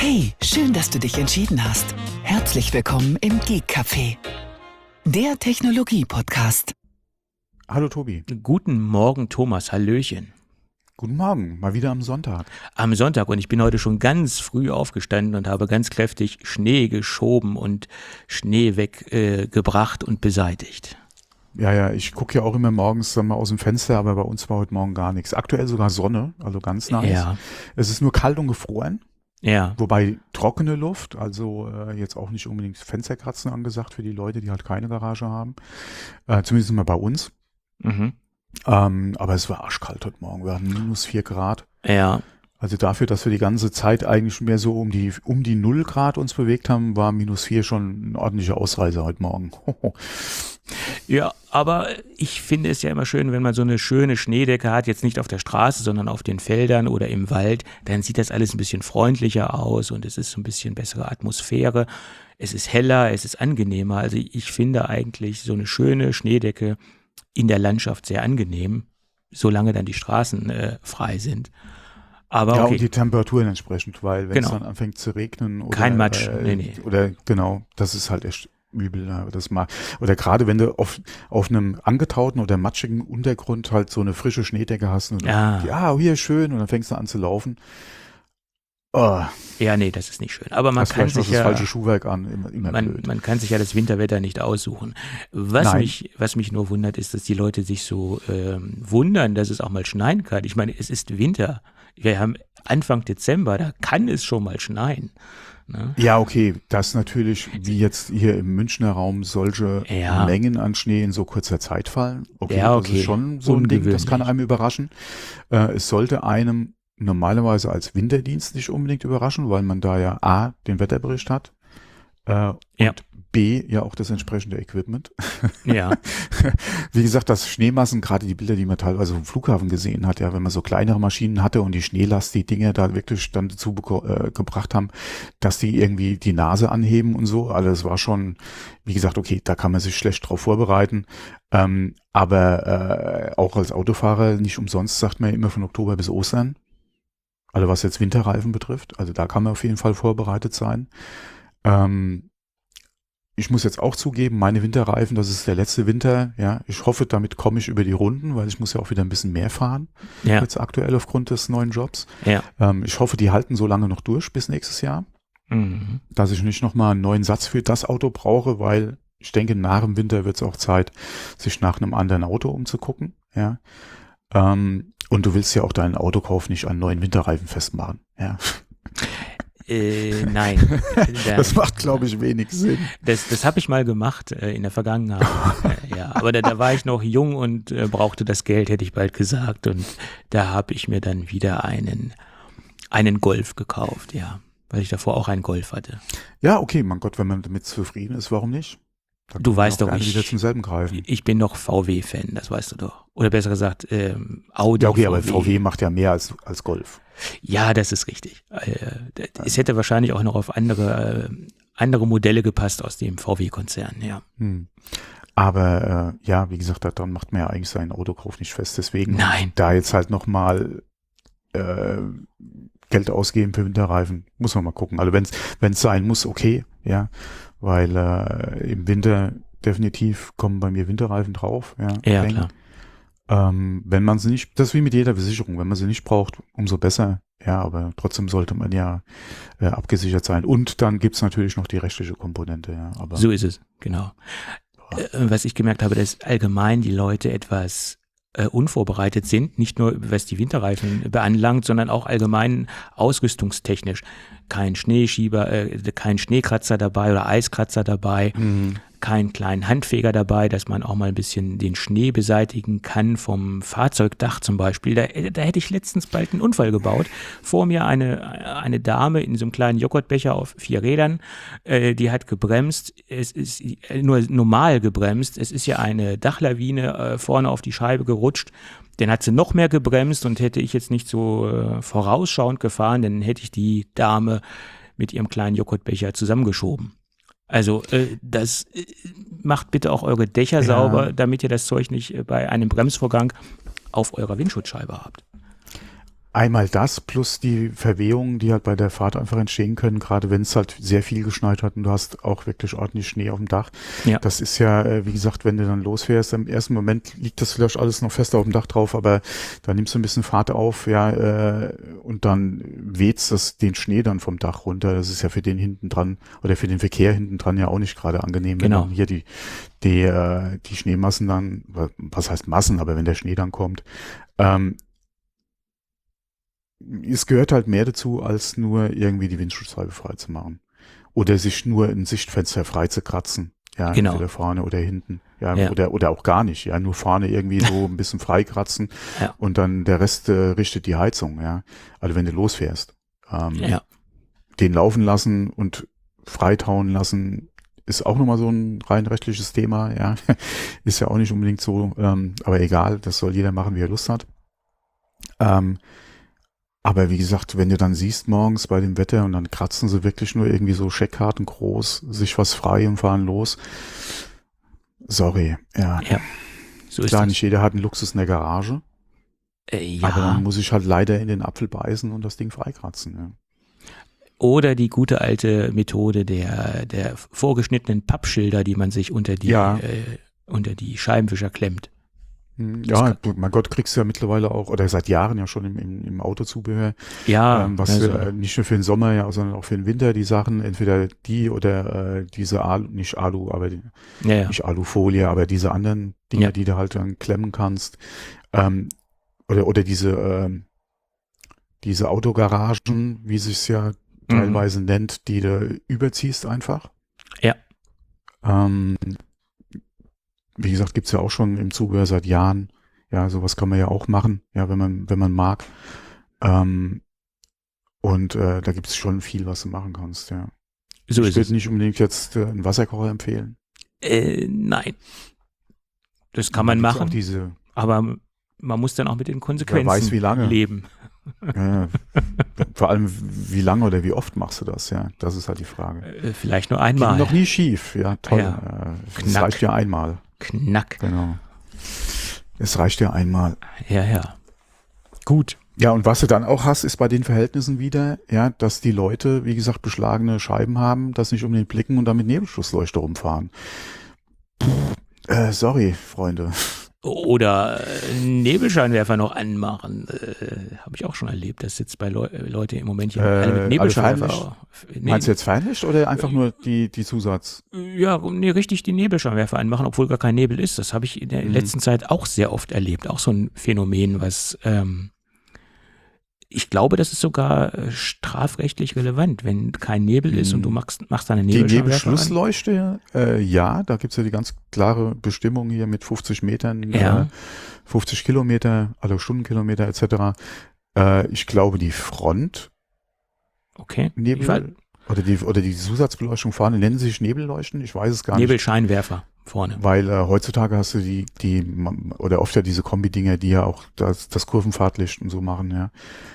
Hey, schön, dass du dich entschieden hast. Herzlich willkommen im Geek Café, der Technologie-Podcast. Hallo Tobi. Guten Morgen, Thomas. Hallöchen. Guten Morgen, mal wieder am Sonntag. Am Sonntag, und ich bin heute schon ganz früh aufgestanden und habe ganz kräftig Schnee geschoben und Schnee weggebracht und beseitigt. Ja, ich gucke ja auch immer morgens mal aus dem Fenster, aber bei uns war heute Morgen gar nichts. Aktuell sogar Sonne, also ganz nice. Ja. Es ist nur kalt und gefroren, Ja. wobei trockene Luft, also jetzt auch nicht unbedingt Fensterkratzen angesagt für die Leute, die halt keine Garage haben. Zumindest mal bei uns. Mhm. Aber es war arschkalt heute Morgen. Wir hatten -4 Grad. Ja. Also dafür, dass wir die ganze Zeit eigentlich mehr so um die 0 Grad uns bewegt haben, war -4 schon ein ordentlicher Ausreißer heute Morgen. Ja, aber ich finde es ja immer schön, wenn man so eine schöne Schneedecke hat, jetzt nicht auf der Straße, sondern auf den Feldern oder im Wald, dann sieht das alles ein bisschen freundlicher aus und es ist so ein bisschen bessere Atmosphäre. Es ist heller, es ist angenehmer. Also ich finde eigentlich so eine schöne Schneedecke in der Landschaft sehr angenehm, solange dann die Straßen frei sind. Aber ja, okay. und die Temperaturen entsprechend, weil wenn es Genau. dann anfängt zu regnen oder Kein Matsch, nee. Oder genau, das ist halt echt übel. Ja, oder gerade wenn du auf einem angetauten oder matschigen Untergrund halt so eine frische Schneedecke hast und hier schön und dann fängst du an zu laufen. Oh, Ja, nee, das ist nicht schön. Aber man hast kann vielleicht noch sich das ja falsche Schuhwerk an, immer blöd. man kann sich ja das Winterwetter nicht aussuchen. Was Nein. mich nur wundert, ist, dass die Leute sich so wundern, dass es auch mal schneien kann. Ich meine, es ist Winter. Wir haben Anfang Dezember, da kann es schon mal schneien. Ne? Ja, okay, das natürlich, wie jetzt hier im Münchner Raum solche Ja. Mengen an Schnee in so kurzer Zeit fallen. Okay, Ja, das okay. ist schon so ein Ding, das kann Ungewöhnlich. einem überraschen. Es sollte einem normalerweise als Winterdienst nicht unbedingt überraschen, weil man da ja A, den Wetterbericht hat und Ja. B, ja auch das entsprechende Equipment. Ja, Wie gesagt, das Schneemassen, gerade die Bilder, die man teilweise vom Flughafen gesehen hat, ja, wenn man so kleinere Maschinen hatte und die Schneelast, die Dinge da wirklich dann dazu gebracht haben, dass die irgendwie die Nase anheben und so. Also es war schon, wie gesagt, okay, da kann man sich schlecht drauf vorbereiten. Aber auch als Autofahrer nicht umsonst sagt man ja immer von Oktober bis Ostern. Also was jetzt Winterreifen betrifft. Also da kann man auf jeden Fall vorbereitet sein. Ich muss jetzt auch zugeben, meine Winterreifen, das ist der letzte Winter, ja. Ich hoffe, damit komme ich über die Runden, weil ich muss ja auch wieder ein bisschen mehr fahren, ja, jetzt aktuell aufgrund des neuen Jobs. ja. Ich hoffe, die halten so lange noch durch bis nächstes Jahr, Mhm. dass ich nicht nochmal einen neuen Satz für das Auto brauche, weil ich denke, nach dem Winter wird es auch Zeit, sich nach einem anderen Auto umzugucken, ja. Und du willst ja auch deinen Autokauf nicht an neuen Winterreifen festmachen, ja. Nein. Das macht, glaube ich, wenig Sinn. Das habe ich mal gemacht in der Vergangenheit. Ja, aber da war ich noch jung und brauchte das Geld, hätte ich bald gesagt. Und da habe ich mir dann wieder einen Golf gekauft, ja. Weil ich davor auch einen Golf hatte. Ja, okay, mein Gott, wenn man damit zufrieden ist, warum nicht? Dann Du kann man weißt auch doch, gerne wieder zum selben greifen. ich bin doch VW-Fan, das weißt du doch. Oder besser gesagt, Audi. Ja, okay, aber VW macht ja mehr als Golf. Ja, das ist richtig. Es hätte wahrscheinlich auch noch auf andere Modelle gepasst aus dem VW-Konzern, ja. Aber ja, wie gesagt, daran macht man ja eigentlich seinen Autokauf nicht fest. Deswegen Nein. da jetzt halt nochmal Geld ausgeben für Winterreifen, muss man mal gucken. Also wenn es sein muss, okay, ja, weil im Winter definitiv kommen bei mir Winterreifen drauf. Ja, Ja, klar. wenn man sie nicht, das ist wie mit jeder Versicherung, wenn man sie nicht braucht, umso besser. Ja, aber trotzdem sollte man ja abgesichert sein. Und dann gibt's natürlich noch die rechtliche Komponente. Ja, aber So ist es, genau. Was ich gemerkt habe, dass allgemein die Leute etwas unvorbereitet sind, nicht nur was die Winterreifen beanlangt, sondern auch allgemein ausrüstungstechnisch. Kein Schneeschieber, kein Schneekratzer dabei oder Eiskratzer dabei, keinen kleinen Handfeger dabei, dass man auch mal ein bisschen den Schnee beseitigen kann vom Fahrzeugdach zum Beispiel. Da hätte ich letztens bald einen Unfall gebaut. Vor mir eine Dame in so einem kleinen Joghurtbecher auf 4 Rädern, die hat gebremst. Es ist nur normal gebremst. Es ist ja eine Dachlawine vorne auf die Scheibe gerutscht. Dann hat sie noch mehr gebremst und hätte ich jetzt nicht so vorausschauend gefahren, dann hätte ich die Dame mit ihrem kleinen Joghurtbecher zusammengeschoben. Also das macht bitte auch eure Dächer sauber, damit ihr das Zeug nicht bei einem Bremsvorgang auf eurer Windschutzscheibe habt. Einmal das plus die Verwehungen, die halt bei der Fahrt einfach entstehen können, gerade wenn es halt sehr viel geschneit hat und du hast auch wirklich ordentlich Schnee auf dem Dach. Ja. Das ist ja, wie gesagt, wenn du dann losfährst, im ersten Moment liegt das vielleicht alles noch fest auf dem Dach drauf, aber dann nimmst du ein bisschen Fahrt auf, ja, und dann weht's den Schnee dann vom Dach runter. Das ist ja für den hinten dran oder für den Verkehr hinten dran ja auch nicht gerade angenehm, wenn Genau. dann hier die Schneemassen dann, was heißt Massen, aber wenn der Schnee dann kommt, es gehört halt mehr dazu, als nur irgendwie die Windschutzscheibe frei zu machen. Oder sich nur ein Sichtfenster frei zu kratzen. Ja, Genau. entweder vorne oder hinten. Ja, Ja. Oder auch gar nicht. Ja, nur vorne irgendwie so ein bisschen frei kratzen. Ja. Und dann der Rest richtet die Heizung. Ja, also wenn du losfährst. Ja. Den laufen lassen und freitauen lassen ist auch nochmal so ein rein rechtliches Thema. Ja, ist ja auch nicht unbedingt so. Aber egal, das soll jeder machen, wie er Lust hat. Aber wie gesagt, wenn du dann siehst morgens bei dem Wetter und dann kratzen sie wirklich nur irgendwie so Scheckkarten groß, sich was frei und fahren los. Sorry, ja. Ja. So ist Klar, das. nicht jeder hat einen Luxus in der Garage, Ja. aber dann muss ich halt leider in den Apfel beißen und das Ding freikratzen. Ja. Oder die gute alte Methode der vorgeschnittenen Pappschilder, die man sich unter die Scheibenwischer klemmt. Ja, mein Gott, kriegst du ja mittlerweile auch, oder seit Jahren ja schon im Autozubehör, Ja, was also, nicht nur für den Sommer, ja, sondern auch für den Winter die Sachen, entweder die oder diese nicht Alu, aber ja. nicht Alufolie, aber diese anderen Dinger, Ja. die du halt dann klemmen kannst, oder diese Autogaragen, wie sich's ja teilweise nennt, die du überziehst einfach. Ja. Wie gesagt, gibt's ja auch schon im Zubehör seit Jahren. Ja, sowas kann man ja auch machen, ja, wenn man mag. Da gibt's schon viel, was du machen kannst, ja. So Ich ist würde es. nicht unbedingt jetzt einen Wasserkocher empfehlen. Nein. Das kann man Da gibt's machen, auch diese, aber man muss dann auch mit den Konsequenzen weiß, wie lange. leben. vor allem, wie lange oder wie oft machst du das, ja? Das ist halt die Frage. Vielleicht nur Ging einmal. noch nie schief, ja, toll. Ja. Es Knack. reicht ja einmal, Knack. genau. Es reicht ja einmal. Ja. Gut. Ja, und was du dann auch hast, ist bei den Verhältnissen wieder, ja, dass die Leute, wie gesagt, beschlagene Scheiben haben, das nicht unbedingt blicken und dann mit Nebelschlussleuchte rumfahren. Sorry, Freunde. Oder Nebelscheinwerfer noch anmachen. Habe ich auch schon erlebt. Das sitzt bei Leute im Moment hier alle mit Nebelscheinwerfer. Meinst du jetzt Fernlicht oder einfach nur die Zusatz? Ja, nee, richtig die Nebelscheinwerfer anmachen, obwohl gar kein Nebel ist. Das habe ich in der letzten Zeit auch sehr oft erlebt. Auch so ein Phänomen, was ich glaube, das ist sogar strafrechtlich relevant, wenn kein Nebel ist und du machst da eine Die Nebelscheinwerfer an. Nebelschlussleuchte, ja, da gibt's ja die ganz klare Bestimmung hier mit 50 Metern, Ja. 50 Kilometer, also Stundenkilometer etc. Ich glaube, die Front Okay. Nebel oder die Zusatzbeleuchtung vorne nennen sich Nebelleuchten, ich weiß es gar nicht. Nebelscheinwerfer vorne. Weil heutzutage hast du oder oft ja diese Kombi-Dinger, die ja auch das Kurvenfahrtlicht und so machen, ja.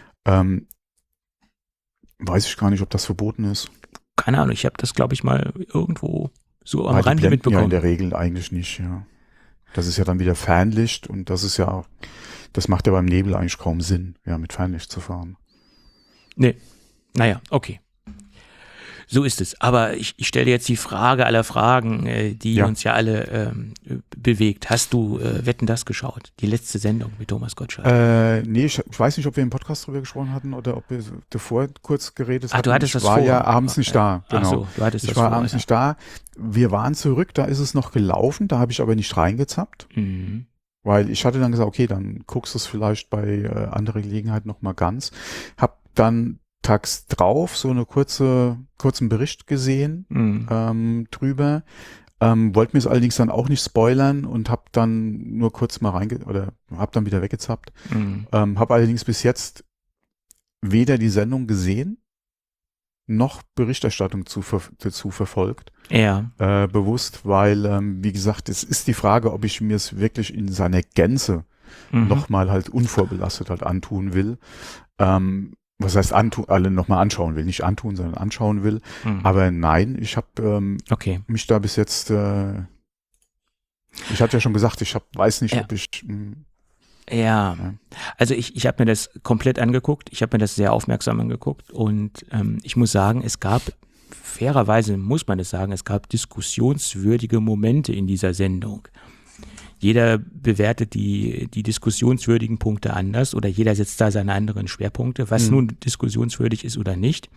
Weiß ich gar nicht, ob das verboten ist. Keine Ahnung, ich habe das, glaube ich, mal irgendwo so am Weil die Rande blenden mitbekommen. ja in der Regel eigentlich nicht, ja. Das ist ja dann wieder Fernlicht und das macht ja beim Nebel eigentlich kaum Sinn, ja, mit Fernlicht zu fahren. Nee, naja, okay. So ist es. Aber ich stelle dir jetzt die Frage aller Fragen, die uns ja alle bewegt. Hast du Wetten, das geschaut? Die letzte Sendung mit Thomas Gottschalk. Nee, ich weiß nicht, ob wir im Podcast drüber gesprochen hatten oder ob wir davor kurz geredet hatten. Du hattest ich das war vor. ja abends nicht da. Genau. Ach so, du hattest ich das war vor, abends ja. nicht da. Wir waren zurück, da ist es noch gelaufen, da habe ich aber nicht reingezappt. Mhm. Weil ich hatte dann gesagt, okay, dann guckst du es vielleicht bei anderer Gelegenheit nochmal ganz. Hab dann tags drauf so eine kurzen Bericht gesehen drüber. Wollte mir es allerdings dann auch nicht spoilern und hab dann nur kurz mal hab dann wieder weggezappt. Hab allerdings bis jetzt weder die Sendung gesehen, noch Berichterstattung dazu verfolgt. Ja. Bewusst, weil, wie gesagt, es ist die Frage, ob ich mir es wirklich in seiner Gänze nochmal halt unvorbelastet halt antun will. Was heißt alle nochmal anschauen will, nicht antun, sondern anschauen will. Aber nein, ich habe mich da bis jetzt, ich hatte ja schon gesagt, weiß nicht, ob ich Ja, also ich habe mir das komplett angeguckt, ich habe mir das sehr aufmerksam angeguckt und ich muss sagen, fairerweise muss man es sagen, es gab diskussionswürdige Momente in dieser Sendung. Jeder bewertet die diskussionswürdigen Punkte anders oder jeder setzt da seine anderen Schwerpunkte, was nun diskussionswürdig ist oder nicht.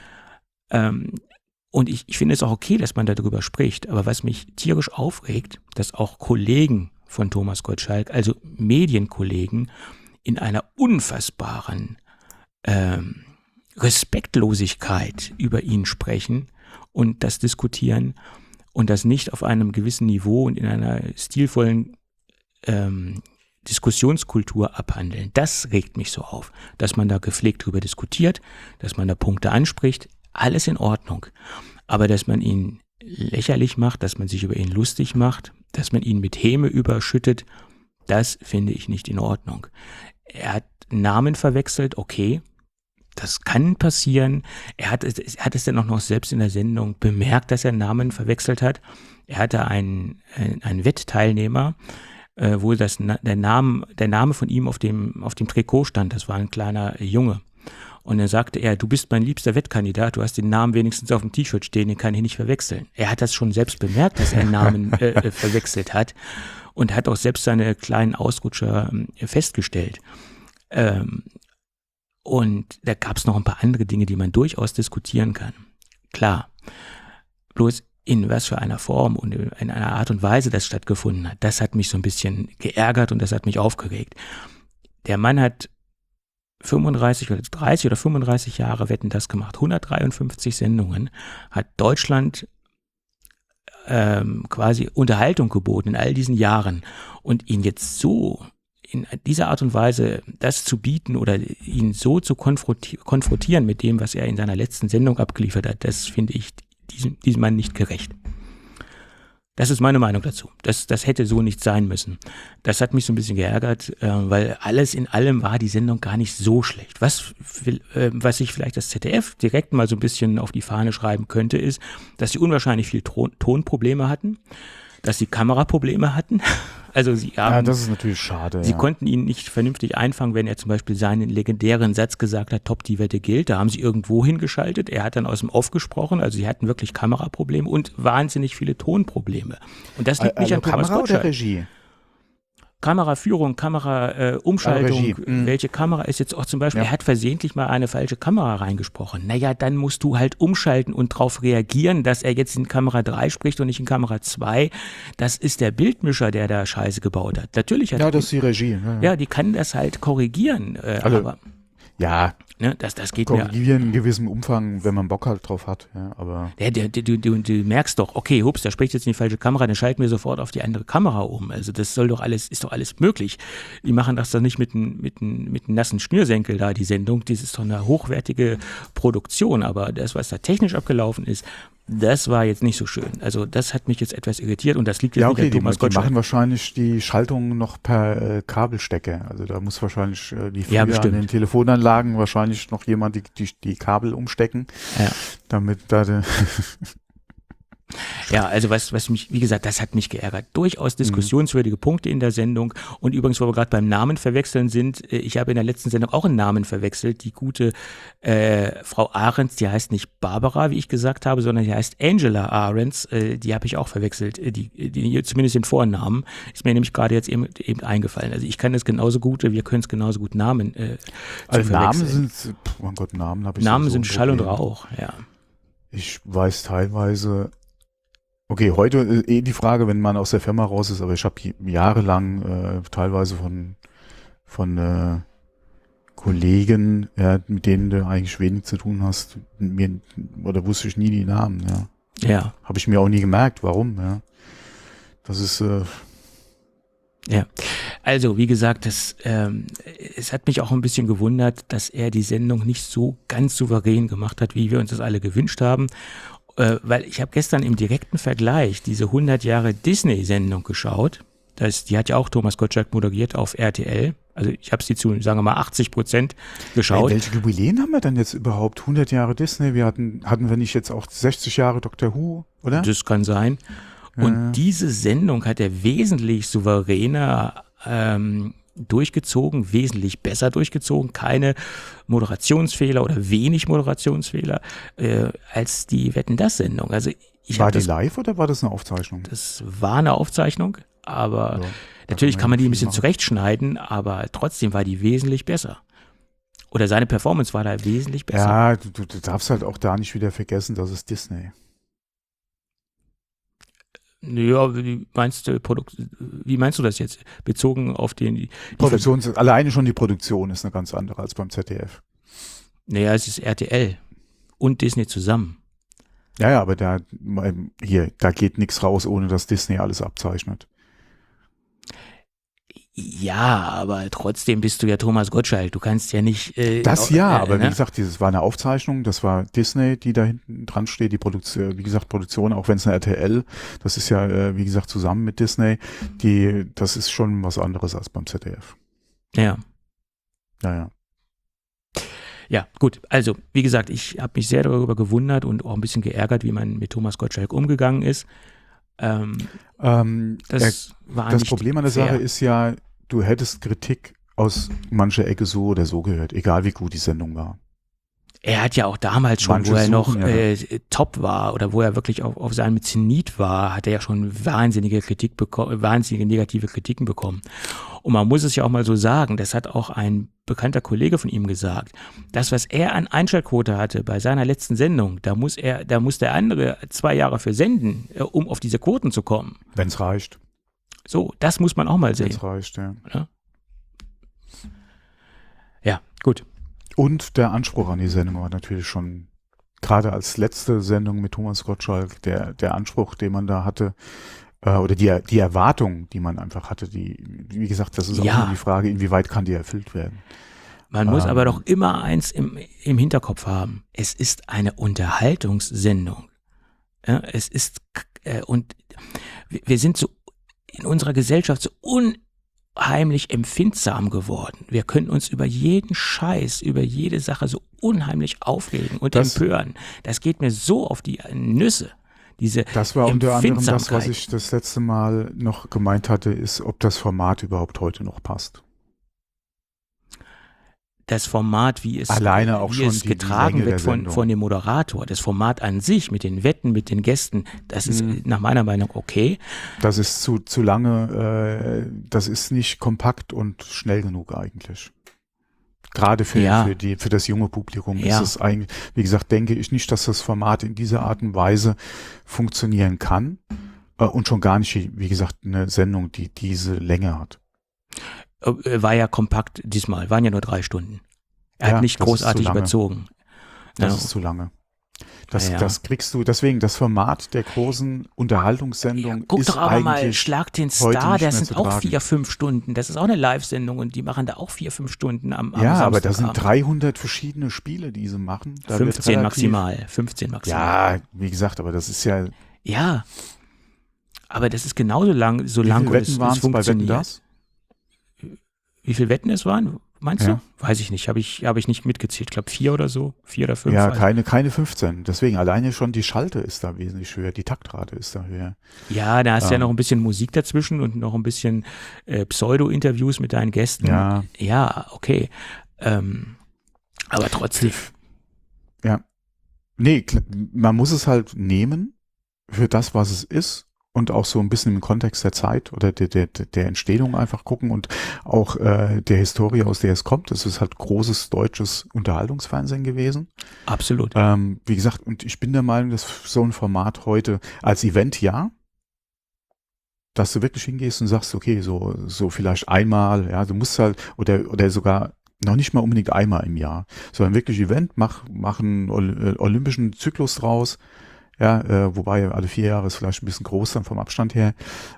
Und ich finde es auch okay, dass man darüber spricht, aber was mich tierisch aufregt, dass auch Kollegen von Thomas Gottschalk, also Medienkollegen, in einer unfassbaren Respektlosigkeit über ihn sprechen und das diskutieren und das nicht auf einem gewissen Niveau und in einer stilvollen Diskussionskultur abhandeln. Das regt mich so auf, dass man da gepflegt drüber diskutiert, dass man da Punkte anspricht, alles in Ordnung. Aber dass man ihn lächerlich macht, dass man sich über ihn lustig macht, dass man ihn mit Häme überschüttet, das finde ich nicht in Ordnung. Er hat Namen verwechselt, okay, das kann passieren. Er hat es dann auch noch selbst in der Sendung bemerkt, dass er Namen verwechselt hat. Er hatte einen Wettteilnehmer, wo der Name von ihm auf dem Trikot stand. Das war ein kleiner Junge. Und dann sagte er, du bist mein liebster Wettkandidat, du hast den Namen wenigstens auf dem T-Shirt stehen, den kann ich nicht verwechseln. Er hat das schon selbst bemerkt, dass er einen Namen verwechselt hat und hat auch selbst seine kleinen Ausrutscher festgestellt. Und da gab es noch ein paar andere Dinge, die man durchaus diskutieren kann. Klar, bloß in was für einer Form und in einer Art und Weise das stattgefunden hat, das hat mich so ein bisschen geärgert und das hat mich aufgeregt. Der Mann hat 35 oder 30 oder 35 Jahre Wetten, das gemacht, 153 Sendungen, hat Deutschland quasi Unterhaltung geboten in all diesen Jahren und ihn jetzt so in dieser Art und Weise das zu bieten oder ihn so zu konfrontieren mit dem, was er in seiner letzten Sendung abgeliefert hat, das finde ich diesem Mann nicht gerecht. Das ist meine Meinung dazu. Das hätte so nicht sein müssen. Das hat mich so ein bisschen geärgert, weil alles in allem war die Sendung gar nicht so schlecht. Was sich vielleicht das ZDF direkt mal so ein bisschen auf die Fahne schreiben könnte, ist, dass sie unwahrscheinlich viel Tonprobleme hatten, dass sie Kameraprobleme hatten. Also das ist natürlich schade. Sie konnten ihn nicht vernünftig einfangen, wenn er zum Beispiel seinen legendären Satz gesagt hat, top, die Wette gilt. Da haben sie irgendwo hingeschaltet. Er hat dann aus dem Off gesprochen. Also sie hatten wirklich Kameraprobleme und wahnsinnig viele Tonprobleme. Und das liegt nicht an Thomas Kamera Gottschalk. oder Regie? Kameraführung, Kameraumschaltung, welche Kamera ist jetzt auch zum Beispiel, er hat versehentlich mal eine falsche Kamera reingesprochen. Naja, dann musst du halt umschalten und darauf reagieren, dass er jetzt in Kamera 3 spricht und nicht in Kamera 2. Das ist der Bildmischer, der da Scheiße gebaut hat. Natürlich hat das ist die Regie. Ja, die kann das halt korrigieren. Aber ja, ne, das geht korrigieren in gewissem Umfang, wenn man Bock halt drauf hat. Ja, aber du merkst doch, okay, hups, da spricht jetzt in die falsche Kamera, dann schalten wir sofort auf die andere Kamera um. Also das ist doch alles möglich. Die machen das dann nicht mit einem nassen Schnürsenkel da, die Sendung. Das ist doch eine hochwertige Produktion, aber das, was da technisch abgelaufen ist, das war jetzt nicht so schön. Also das hat mich jetzt etwas irritiert und das liegt jetzt nicht an Thomas Gottschalk. Die machen wahrscheinlich die Schaltung noch per Kabelstecker. Also da muss wahrscheinlich wie früher an den Telefonanlagen wahrscheinlich noch jemand die Kabel umstecken, damit da Ja, also was mich, wie gesagt, das hat mich geärgert. Durchaus diskussionswürdige Punkte in der Sendung. Und übrigens, wo wir gerade beim Namen verwechseln sind, ich habe in der letzten Sendung auch einen Namen verwechselt. Die gute Frau Ahrens, die heißt nicht Barbara, wie ich gesagt habe, sondern die heißt Angela Ahrens. Die habe ich auch verwechselt, die zumindest den Vornamen. Ist mir nämlich gerade jetzt eben eingefallen. Also ich kann es genauso gut, wir können es genauso gut Namen also Namen sind, oh Gott, Namen habe ich Namen sind Schall und Rauch, ja. Ich weiß teilweise. Okay, heute die Frage, wenn man aus der Firma raus ist, aber ich habe jahrelang teilweise von Kollegen, mit denen du eigentlich wenig zu tun hast, oder wusste ich nie die Namen, Ja. Habe ich mir auch nie gemerkt, warum, ja. Das ist ja, also wie gesagt, es hat mich auch ein bisschen gewundert, dass er die Sendung nicht so ganz souverän gemacht hat, wie wir uns das alle gewünscht haben. Weil ich habe gestern im direkten Vergleich diese 100 Jahre Disney-Sendung geschaut. Die hat ja auch Thomas Gottschalk moderiert auf RTL. Also ich habe sie zu, sagen wir mal, 80% geschaut. Welche Jubiläen haben wir denn jetzt überhaupt? 100 Jahre Disney, hatten wir nicht jetzt auch 60 Jahre Doctor Who, oder? Das kann sein. Und diese Sendung hat er wesentlich souveräner durchgezogen, wesentlich besser durchgezogen, keine Moderationsfehler oder wenig Moderationsfehler als die Wetten, das Sendung. Also War die live oder war das eine Aufzeichnung? Das war eine Aufzeichnung, aber Ja, natürlich kann man die ein bisschen machen. zurechtschneiden, aber trotzdem war die wesentlich besser. Oder seine Performance war da wesentlich besser. Ja, du darfst halt auch da nicht wieder vergessen, das ist Disney. Ja, wie meinst du das jetzt? Bezogen auf die Alleine schon die Produktion ist eine ganz andere als beim ZDF. Naja, es ist RTL und Disney zusammen. Ja, aber da geht nichts raus, ohne dass Disney alles abzeichnet. Ja, aber trotzdem bist du ja Thomas Gottschalk. Du kannst ja nicht. Aber wie gesagt, das war eine Aufzeichnung, das war Disney, die da hinten dran steht, die Produktion, wie gesagt, Produktion, auch wenn es eine RTL, das ist ja, wie gesagt, zusammen mit Disney, das ist schon was anderes als beim ZDF. Ja. Naja. Ja, gut. Also, wie gesagt, ich habe mich sehr darüber gewundert und auch ein bisschen geärgert, wie man mit Thomas Gottschalk umgegangen ist. Das Problem an der Sache ist ja, du hättest Kritik aus mancher Ecke so oder so gehört, egal wie gut die Sendung war. Er hat ja auch damals schon, wo er noch top war oder wo er wirklich auf seinem Zenit war, hat er ja schon wahnsinnige negative Kritiken bekommen. Und man muss es ja auch mal so sagen, das hat auch ein bekannter Kollege von ihm gesagt, das, was er an Einschaltquote hatte bei seiner letzten Sendung, da muss der andere 2 Jahre für senden, um auf diese Quoten zu kommen. Wenn es reicht. So, das muss man auch mal sehen. Wenn es reicht, ja. Ja, gut. Und der Anspruch an die Sendung war natürlich schon, gerade als letzte Sendung mit Thomas Gottschalk, der Anspruch, den man da hatte, oder die Erwartung, die man einfach hatte, wie gesagt, das ist auch nur die Frage, inwieweit kann die erfüllt werden. Man muss aber doch immer eins im Hinterkopf haben. Es ist eine Unterhaltungssendung. Ja, es ist, und wir sind so in unserer Gesellschaft so unheimlich empfindsam geworden. Wir können uns über jeden Scheiß, über jede Sache so unheimlich aufregen und empören. Das geht mir so auf die Nüsse. Das war unter anderem das, was ich das letzte Mal noch gemeint hatte, ist, ob das Format überhaupt heute noch passt. Das Format, wie es alleine auch schon getragen wird von dem Moderator, das Format an sich mit den Wetten, mit den Gästen, das ist nach meiner Meinung okay. Das ist zu lange, das ist nicht kompakt und schnell genug eigentlich. Gerade für das junge Publikum ist es eigentlich, wie gesagt, denke ich nicht, dass das Format in dieser Art und Weise funktionieren kann und schon gar nicht, wie gesagt, eine Sendung, die diese Länge hat. War ja kompakt diesmal, waren ja nur 3 Stunden. Er hat nicht großartig überzogen. Das ist zu lange. Das kriegst du, deswegen das Format der großen Unterhaltungssendung guck ist doch aber mal, eigentlich Schlag den Star, das sind auch 4-5 Stunden. Das ist auch eine Live-Sendung und die machen da auch 4-5 Stunden am Samstag. Aber da sind 300 verschiedene Spiele, die sie machen. Da 15 maximal. Ja, wie gesagt, aber das ist ja... Ja, aber das ist genauso lang, so lang und es funktioniert. Bei Wetten, das? Wie viele Wetten es waren? Meinst du? Weiß ich nicht. Habe ich nicht mitgezählt. Ich glaube 4 oder so. 4 oder 5. Ja, keine 15. Deswegen alleine schon die Schalte ist da wesentlich höher. Die Taktrate ist da höher. Ja, da hast du ja noch ein bisschen Musik dazwischen und noch ein bisschen Pseudo-Interviews mit deinen Gästen. Ja, okay. Aber trotzdem. Ja. Nee, man muss es halt nehmen für das, was es ist. Und auch so ein bisschen im Kontext der Zeit oder der Entstehung einfach gucken und auch der Historie, aus der es kommt. Das ist halt großes deutsches Unterhaltungsfernsehen gewesen. Absolut. Wie gesagt, und ich bin der Meinung, dass so ein Format heute als Event dass du wirklich hingehst und sagst, okay, so vielleicht einmal, ja, du musst halt, oder sogar noch nicht mal unbedingt einmal im Jahr, sondern wirklich Event, mach einen olympischen Zyklus draus. Ja, wobei alle 4 Jahre ist vielleicht ein bisschen groß dann vom Abstand her.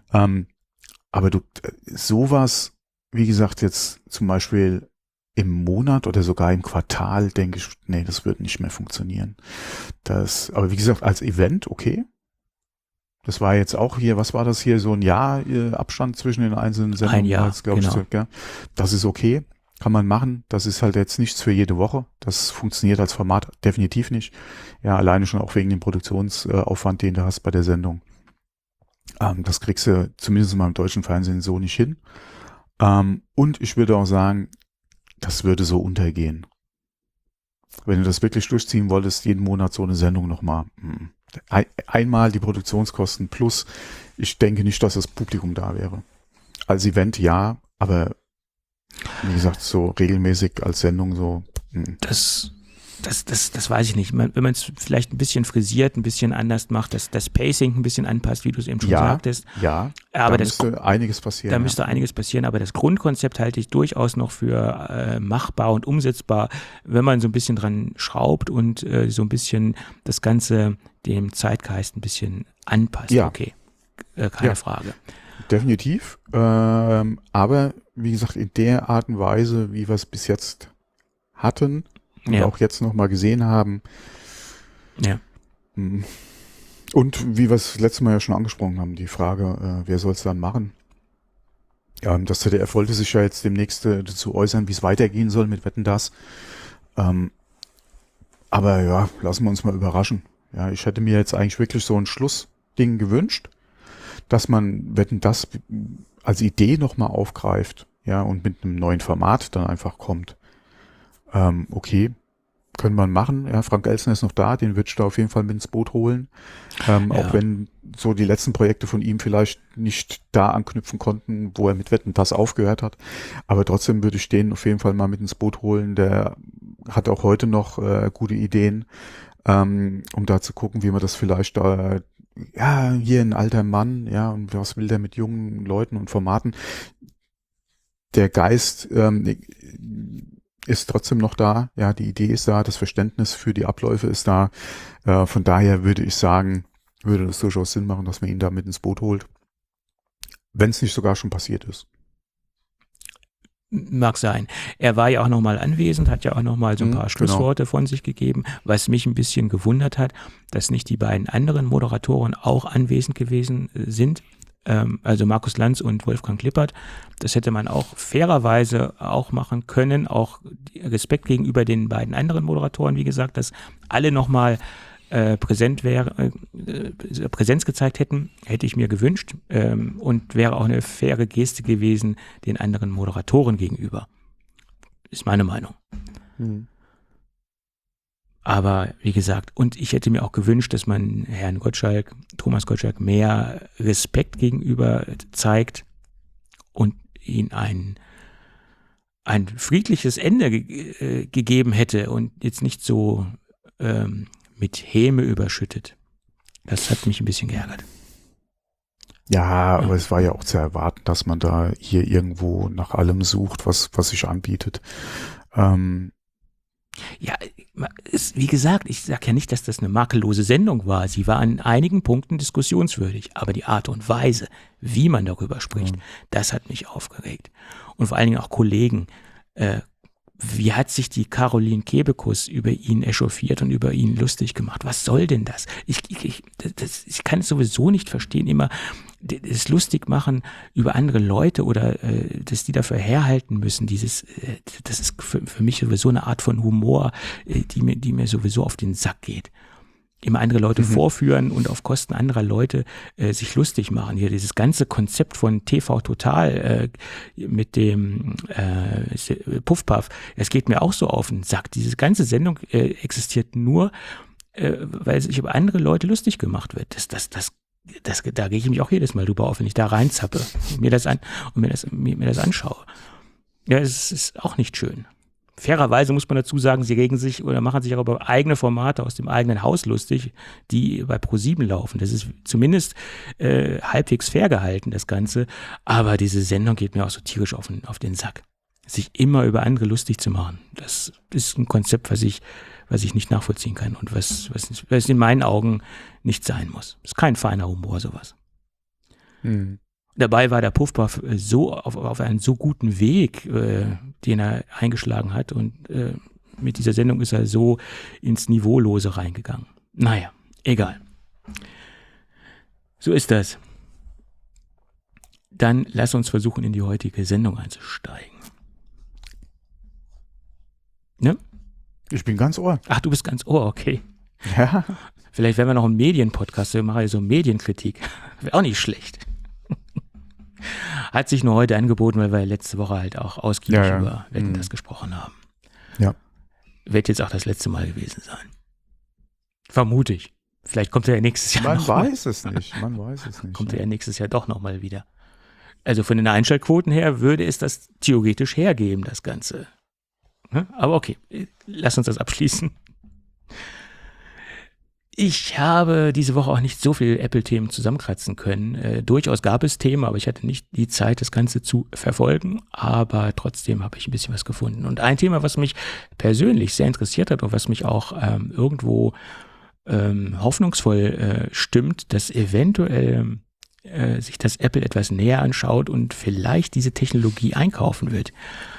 Aber sowas, wie gesagt, jetzt zum Beispiel im Monat oder sogar im Quartal, denke ich, nee, das wird nicht mehr funktionieren. Aber wie gesagt, als Event, okay. Das war jetzt auch hier, was war das hier, so ein Jahr Abstand zwischen den einzelnen Sendungen? Ein Jahr, genau. Das ist okay. Kann man machen. Das ist halt jetzt nichts für jede Woche. Das funktioniert als Format definitiv nicht. Ja, alleine schon auch wegen dem Produktionsaufwand, den du hast bei der Sendung. Das kriegst du zumindest mal im deutschen Fernsehen so nicht hin. Und ich würde auch sagen, das würde so untergehen. Wenn du das wirklich durchziehen wolltest, jeden Monat so eine Sendung nochmal. Einmal die Produktionskosten plus, ich denke nicht, dass das Publikum da wäre. Als Event ja, aber wie gesagt, so regelmäßig als Sendung so. Das weiß ich nicht. Wenn man es vielleicht ein bisschen frisiert, ein bisschen anders macht, das Pacing ein bisschen anpasst, wie du es eben schon sagtest. Ja, aber da müsste einiges passieren. Da müsste einiges passieren, aber das Grundkonzept halte ich durchaus noch für machbar und umsetzbar, wenn man so ein bisschen dran schraubt und so ein bisschen das Ganze dem Zeitgeist ein bisschen anpasst. Ja. Okay, keine Frage. Definitiv, aber wie gesagt, in der Art und Weise, wie wir es bis jetzt hatten und auch jetzt nochmal gesehen haben. Ja. Und wie wir es letztes Mal ja schon angesprochen haben, die Frage, wer soll es dann machen? Ja, das ZDF wollte sich ja jetzt demnächst dazu äußern, wie es weitergehen soll mit Wetten, dass. Aber ja, lassen wir uns mal überraschen. Ja, ich hätte mir jetzt eigentlich wirklich so ein Schlussding gewünscht, dass man Wetten, dass als Idee nochmal aufgreift, ja, und mit einem neuen Format dann einfach kommt. Okay, können wir machen. Ja, Frank Elstner ist noch da, den würde ich da auf jeden Fall mit ins Boot holen. Auch wenn so die letzten Projekte von ihm vielleicht nicht da anknüpfen konnten, wo er mit Wetten, dass aufgehört hat. Aber trotzdem würde ich den auf jeden Fall mal mit ins Boot holen. Der hat auch heute noch gute Ideen, um da zu gucken, wie man das vielleicht da hier ein alter Mann, ja, und was will der mit jungen Leuten und Formaten? Der Geist ist trotzdem noch da, ja, die Idee ist da, das Verständnis für die Abläufe ist da. Von daher würde ich sagen, würde das durchaus Sinn machen, dass man ihn da mit ins Boot holt. Wenn es nicht sogar schon passiert ist. Mag sein. Er war ja auch nochmal anwesend, hat ja auch nochmal so ein paar Schlussworte von sich gegeben, was mich ein bisschen gewundert hat, dass nicht die beiden anderen Moderatoren auch anwesend gewesen sind, also Markus Lanz und Wolfgang Lippert. Das hätte man auch fairerweise auch machen können, auch Respekt gegenüber den beiden anderen Moderatoren, wie gesagt, dass alle nochmal Präsenz gezeigt hätten, hätte ich mir gewünscht und wäre auch eine faire Geste gewesen den anderen Moderatoren gegenüber. Ist meine Meinung. Aber wie gesagt, und ich hätte mir auch gewünscht, dass man Herrn Gottschalk, Thomas Gottschalk, mehr Respekt gegenüber zeigt und ihn ein friedliches Ende gegeben hätte und jetzt nicht so mit Häme überschüttet. Das hat mich ein bisschen geärgert. Ja, aber es war ja auch zu erwarten, dass man da hier irgendwo nach allem sucht, was sich anbietet. Ja, wie gesagt, ich sage ja nicht, dass das eine makellose Sendung war. Sie war an einigen Punkten diskussionswürdig, aber die Art und Weise, wie man darüber spricht, das hat mich aufgeregt. Und vor allen Dingen auch Kollegen, wie hat sich die Caroline Kebekus über ihn echauffiert und über ihn lustig gemacht? Was soll denn das? Ich kann es sowieso nicht verstehen, immer das lustig machen über andere Leute oder dass die dafür herhalten müssen. Das ist für mich sowieso eine Art von Humor, die mir sowieso auf den Sack geht. Immer andere Leute vorführen und auf Kosten anderer Leute sich lustig machen. Hier dieses ganze Konzept von TV Total mit dem Puffpuff, es geht mir auch so auf den Sack. Diese ganze Sendung existiert nur, weil sich über andere Leute lustig gemacht wird. Da gehe ich mich auch jedes Mal drüber auf, wenn ich da reinzappe und mir das anschaue. Ja, es ist auch nicht schön. Fairerweise muss man dazu sagen, sie regen sich oder machen sich auch über eigene Formate aus dem eigenen Haus lustig, die bei ProSieben laufen. Das ist zumindest halbwegs fair gehalten, das Ganze. Aber diese Sendung geht mir auch so tierisch auf den Sack. Sich immer über andere lustig zu machen, das ist ein Konzept, was ich nicht nachvollziehen kann und was in meinen Augen nicht sein muss. Das ist kein feiner Humor, sowas. Dabei war der Puffpuff so auf einen so guten Weg, den er eingeschlagen hat und mit dieser Sendung ist er so ins Niveaulose reingegangen. Naja, egal. So ist das. Dann lass uns versuchen, in die heutige Sendung einzusteigen. Ne? Ich bin ganz Ohr. Ach, du bist ganz Ohr, okay. Ja. Vielleicht werden wir noch einen Medienpodcast, wir machen ja so Medienkritik. Wäre auch nicht schlecht. Hat sich nur heute angeboten, weil wir letzte Woche halt auch ausgiebig Ja. über Wetten, das gesprochen haben. Ja. Wird jetzt auch das letzte Mal gewesen sein. Vermute ich. Vielleicht kommt er ja nächstes Jahr Man noch mal. weiß es nicht. Kommt er ja nächstes Jahr doch nochmal wieder. Also von den Einschaltquoten her würde es das theoretisch hergeben, das Ganze. Aber okay, lass uns das abschließen. Ich habe diese Woche auch nicht so viele Apple-Themen zusammenkratzen können. Durchaus gab es Themen, aber ich hatte nicht die Zeit, das Ganze zu verfolgen. Aber trotzdem habe ich ein bisschen was gefunden. Und ein Thema, was mich persönlich sehr interessiert hat und was mich auch irgendwo hoffnungsvoll stimmt, dass eventuell sich das Apple etwas näher anschaut und vielleicht diese Technologie einkaufen wird.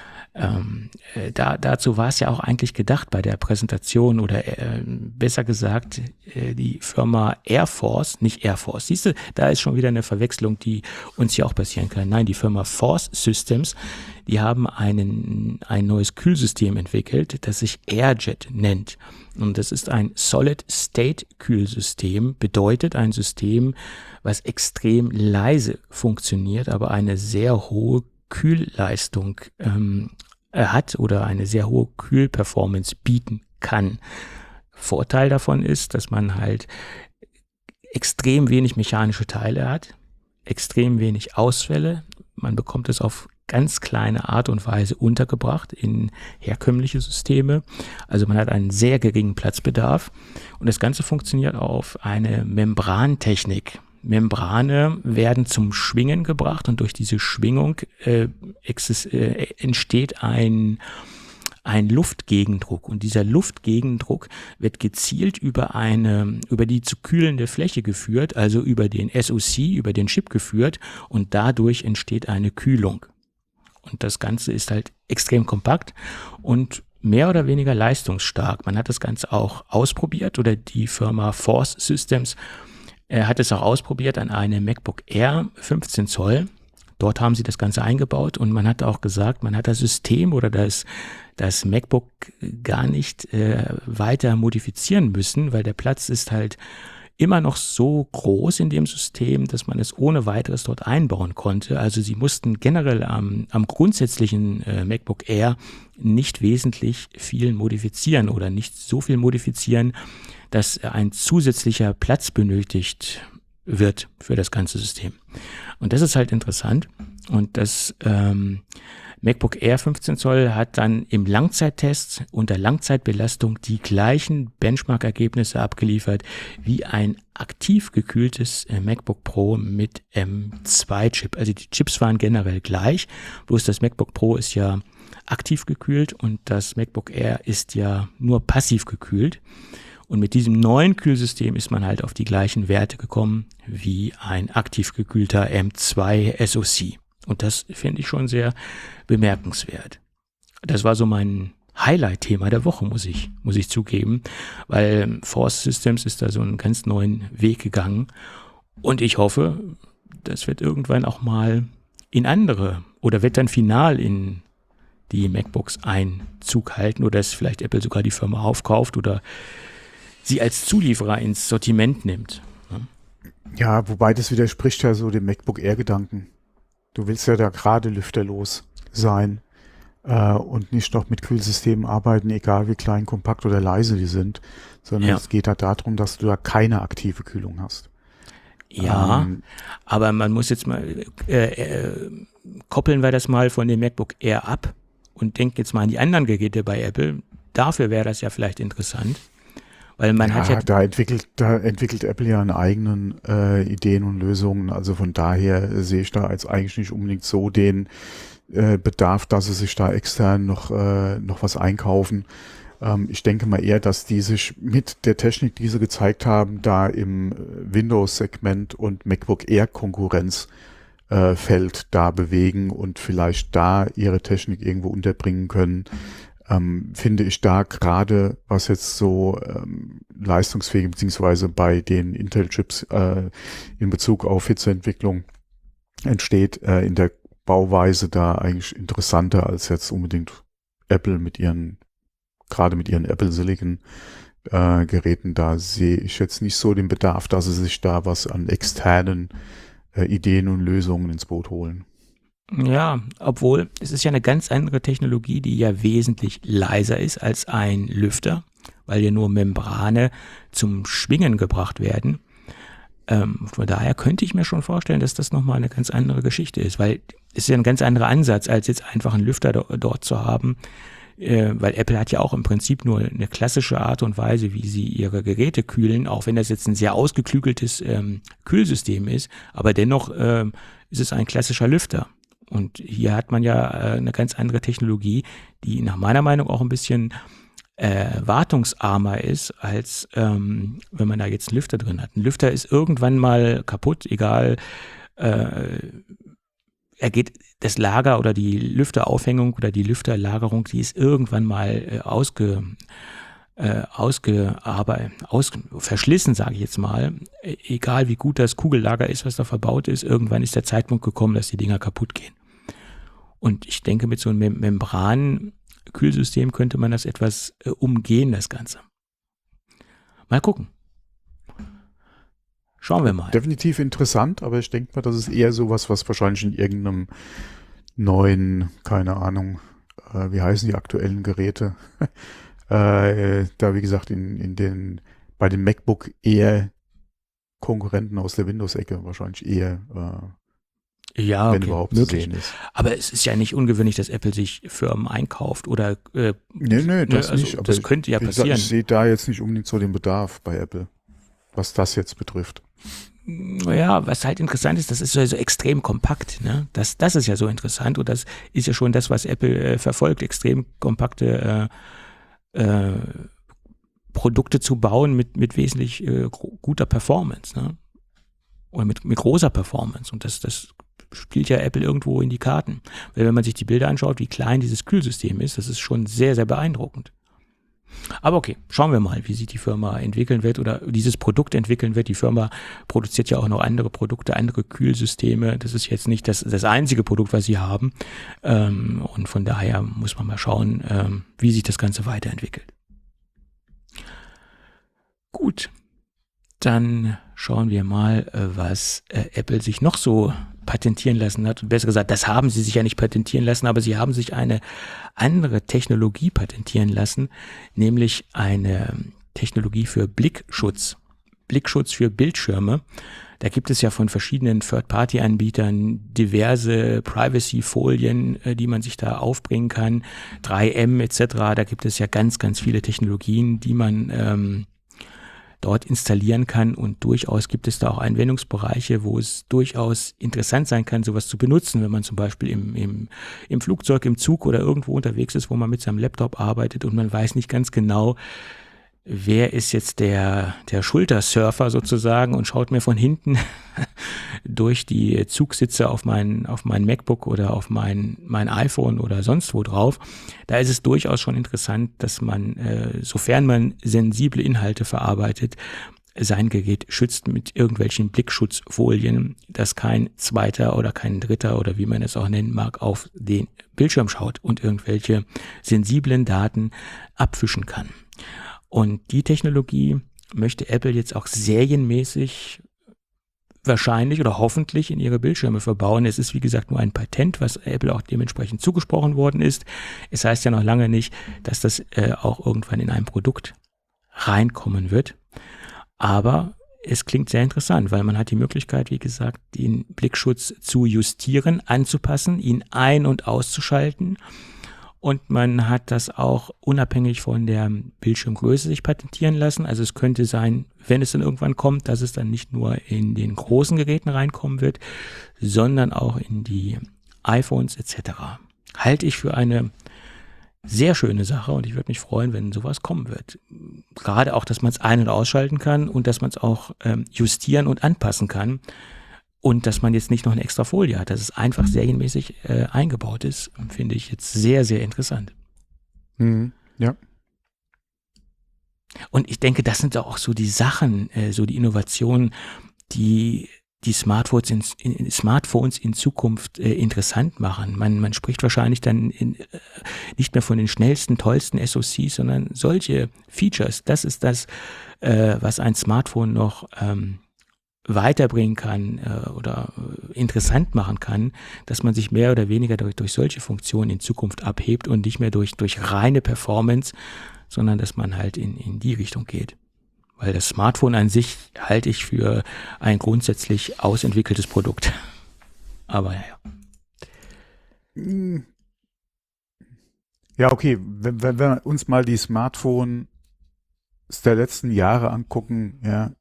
Dazu war es ja auch eigentlich gedacht bei der Präsentation oder besser gesagt die Firma Air Force, nicht Air Force. Siehst du, da ist schon wieder eine Verwechslung, die uns hier auch passieren kann. Nein, die Firma Force Systems, die haben ein neues Kühlsystem entwickelt, das sich AirJet nennt. Und das ist ein Solid-State-Kühlsystem, bedeutet ein System, was extrem leise funktioniert, aber eine sehr hohe Kühlleistung hat oder eine sehr hohe Kühlperformance bieten kann. Vorteil davon ist, dass man halt extrem wenig mechanische Teile hat, extrem wenig Ausfälle. Man bekommt es auf ganz kleine Art und Weise untergebracht in herkömmliche Systeme. Also man hat einen sehr geringen Platzbedarf und das Ganze funktioniert auf eine Membrantechnik. Membrane werden zum Schwingen gebracht und durch diese Schwingung entsteht ein Luftgegendruck und dieser Luftgegendruck wird gezielt über die zu kühlende Fläche geführt, also über den SoC, über den Chip geführt und dadurch entsteht eine Kühlung. Und das Ganze ist halt extrem kompakt und mehr oder weniger leistungsstark. Man hat das Ganze auch ausprobiert oder die Firma Force Systems hat es auch ausprobiert an einem MacBook Air 15 Zoll. Dort haben sie das Ganze eingebaut und man hat auch gesagt, man hat das System oder das MacBook gar nicht weiter modifizieren müssen, weil der Platz ist halt immer noch so groß in dem System, dass man es ohne weiteres dort einbauen konnte. Also sie mussten generell am grundsätzlichen MacBook Air nicht wesentlich viel modifizieren oder nicht so viel modifizieren, dass ein zusätzlicher Platz benötigt wird für das ganze System. Und das ist halt interessant. Und das MacBook Air 15 Zoll hat dann im Langzeittest unter Langzeitbelastung die gleichen Benchmark-Ergebnisse abgeliefert wie ein aktiv gekühltes MacBook Pro mit M2-Chip. Also die Chips waren generell gleich, bloß das MacBook Pro ist ja aktiv gekühlt und das MacBook Air ist ja nur passiv gekühlt. Und mit diesem neuen Kühlsystem ist man halt auf die gleichen Werte gekommen wie ein aktiv gekühlter M2 SoC. Und das finde ich schon sehr bemerkenswert. Das war so mein Highlight-Thema der Woche, muss ich zugeben, weil Force Systems ist da so einen ganz neuen Weg gegangen. Und ich hoffe, das wird irgendwann auch mal in andere oder wird dann final in die MacBooks Einzug halten oder dass vielleicht Apple sogar die Firma aufkauft oder sie als Zulieferer ins Sortiment nimmt. Ja, wobei das widerspricht ja so dem MacBook Air-Gedanken. Du willst ja da gerade lüfterlos sein und nicht noch mit Kühlsystemen arbeiten, egal wie klein, kompakt oder leise die sind, sondern es geht halt darum, dass du da keine aktive Kühlung hast. Ja, aber man muss jetzt mal, koppeln wir das mal von dem MacBook Air ab und denken jetzt mal an die anderen Geräte bei Apple. Dafür wäre das ja vielleicht interessant. Weil man hat ja da entwickelt Apple ja eine eigenen Ideen und Lösungen. Also von daher sehe ich da jetzt eigentlich nicht unbedingt so den Bedarf, dass sie sich da extern noch was einkaufen. Ich denke mal eher, dass die sich mit der Technik, die sie gezeigt haben, da im Windows-Segment und MacBook Air-Konkurrenz Feld da bewegen und vielleicht da ihre Technik irgendwo unterbringen können. Finde ich da gerade, was jetzt so leistungsfähig beziehungsweise bei den Intel-Chips in Bezug auf Hitzeentwicklung entsteht, in der Bauweise da eigentlich interessanter als jetzt unbedingt Apple gerade mit ihren Apple Silicon Geräten. Da sehe ich jetzt nicht so den Bedarf, dass sie sich da was an externen Ideen und Lösungen ins Boot holen. Ja, obwohl es ist ja eine ganz andere Technologie, die ja wesentlich leiser ist als ein Lüfter, weil ja nur Membrane zum Schwingen gebracht werden. Von daher könnte ich mir schon vorstellen, dass das nochmal eine ganz andere Geschichte ist, weil es ist ja ein ganz anderer Ansatz, als jetzt einfach einen Lüfter dort zu haben, weil Apple hat ja auch im Prinzip nur eine klassische Art und Weise, wie sie ihre Geräte kühlen, auch wenn das jetzt ein sehr ausgeklügeltes Kühlsystem ist, aber dennoch ist es ein klassischer Lüfter. Und hier hat man ja eine ganz andere Technologie, die nach meiner Meinung auch ein bisschen wartungsarmer ist, als wenn man da jetzt einen Lüfter drin hat. Ein Lüfter ist irgendwann mal kaputt, egal, das Lager oder die Lüfteraufhängung oder die Lüfterlagerung, die ist irgendwann mal verschlissen, sage ich jetzt mal. Egal wie gut das Kugellager ist, was da verbaut ist, irgendwann ist der Zeitpunkt gekommen, dass die Dinger kaputt gehen. Und ich denke, mit so einem Membran-Kühlsystem könnte man das etwas umgehen, das Ganze. Mal gucken. Schauen wir mal. Definitiv interessant, aber ich denke mal, das ist eher sowas, was wahrscheinlich in irgendeinem neuen, keine Ahnung, wie heißen die aktuellen Geräte, da wie gesagt bei den MacBook eher Konkurrenten aus der Windows-Ecke wahrscheinlich eher, ja, wenn okay, überhaupt möglich. zu sehen ist. Aber es ist ja nicht ungewöhnlich, dass Apple sich Firmen einkauft oder Nee, das also nicht. Aber das könnte ja wie gesagt, passieren. ich sehe da jetzt nicht unbedingt so den Bedarf bei Apple, was das jetzt betrifft. Ja, was halt interessant ist, das ist so extrem kompakt. Ne? Das ist ja so interessant und das ist ja schon das, was Apple verfolgt, extrem kompakte Produkte zu bauen mit wesentlich guter Performance. Ne? Oder mit großer Performance. Und das spielt ja Apple irgendwo in die Karten. Weil wenn man sich die Bilder anschaut, wie klein dieses Kühlsystem ist, das ist schon sehr, sehr beeindruckend. Aber okay, schauen wir mal, wie sich die Firma entwickeln wird oder dieses Produkt entwickeln wird. Die Firma produziert ja auch noch andere Produkte, andere Kühlsysteme. Das ist jetzt nicht das einzige Produkt, was sie haben. Und von daher muss man mal schauen, wie sich das Ganze weiterentwickelt. Gut, dann schauen wir mal, was Apple sich noch so patentieren lassen hat. Und besser gesagt, das haben sie sich ja nicht patentieren lassen, aber sie haben sich eine andere Technologie patentieren lassen, nämlich eine Technologie für Blickschutz. Blickschutz für Bildschirme. Da gibt es ja von verschiedenen Third-Party-Anbietern diverse Privacy-Folien, die man sich da aufbringen kann. 3M etc. Da gibt es ja ganz, ganz viele Technologien, die man dort installieren kann und durchaus gibt es da auch Anwendungsbereiche, wo es durchaus interessant sein kann, sowas zu benutzen, wenn man zum Beispiel im Flugzeug, im Zug oder irgendwo unterwegs ist, wo man mit seinem Laptop arbeitet und man weiß nicht ganz genau, wer ist jetzt der Schultersurfer sozusagen und schaut mir von hinten durch die Zugsitze auf mein MacBook oder auf mein iPhone oder sonst wo drauf. Da ist es durchaus schon interessant, dass man, sofern man sensible Inhalte verarbeitet, sein Gerät schützt mit irgendwelchen Blickschutzfolien, dass kein zweiter oder kein dritter oder wie man es auch nennen mag, auf den Bildschirm schaut und irgendwelche sensiblen Daten abfischen kann. Und die Technologie möchte Apple jetzt auch serienmäßig wahrscheinlich oder hoffentlich in ihre Bildschirme verbauen. Es ist wie gesagt nur ein Patent, was Apple auch dementsprechend zugesprochen worden ist. Es heißt ja noch lange nicht, dass das auch irgendwann in ein Produkt reinkommen wird. Aber es klingt sehr interessant, weil man hat die Möglichkeit, wie gesagt, den Blickschutz zu justieren, anzupassen, ihn ein- und auszuschalten. Und man hat das auch unabhängig von der Bildschirmgröße sich patentieren lassen. Also es könnte sein, wenn es dann irgendwann kommt, dass es dann nicht nur in den großen Geräten reinkommen wird, sondern auch in die iPhones etc. Halte ich für eine sehr schöne Sache und ich würde mich freuen, wenn sowas kommen wird. Gerade auch, dass man es ein- und ausschalten kann und dass man es auch justieren und anpassen kann. Und dass man jetzt nicht noch eine extra Folie hat, dass es einfach serienmäßig eingebaut ist, finde ich jetzt sehr, sehr interessant. Ja. Und ich denke, das sind auch so die Sachen, so die Innovationen, die Smartphones in Zukunft interessant machen. Man spricht wahrscheinlich dann nicht mehr von den schnellsten, tollsten SoCs, sondern solche Features. Das ist das, was ein Smartphone noch weiterbringen kann oder interessant machen kann, dass man sich mehr oder weniger durch solche Funktionen in Zukunft abhebt und nicht mehr durch reine Performance, sondern dass man halt in die Richtung geht. Weil das Smartphone an sich halte ich für ein grundsätzlich ausentwickeltes Produkt. Aber ja. Ja, okay, wenn wir uns mal die Smartphones der letzten Jahre angucken,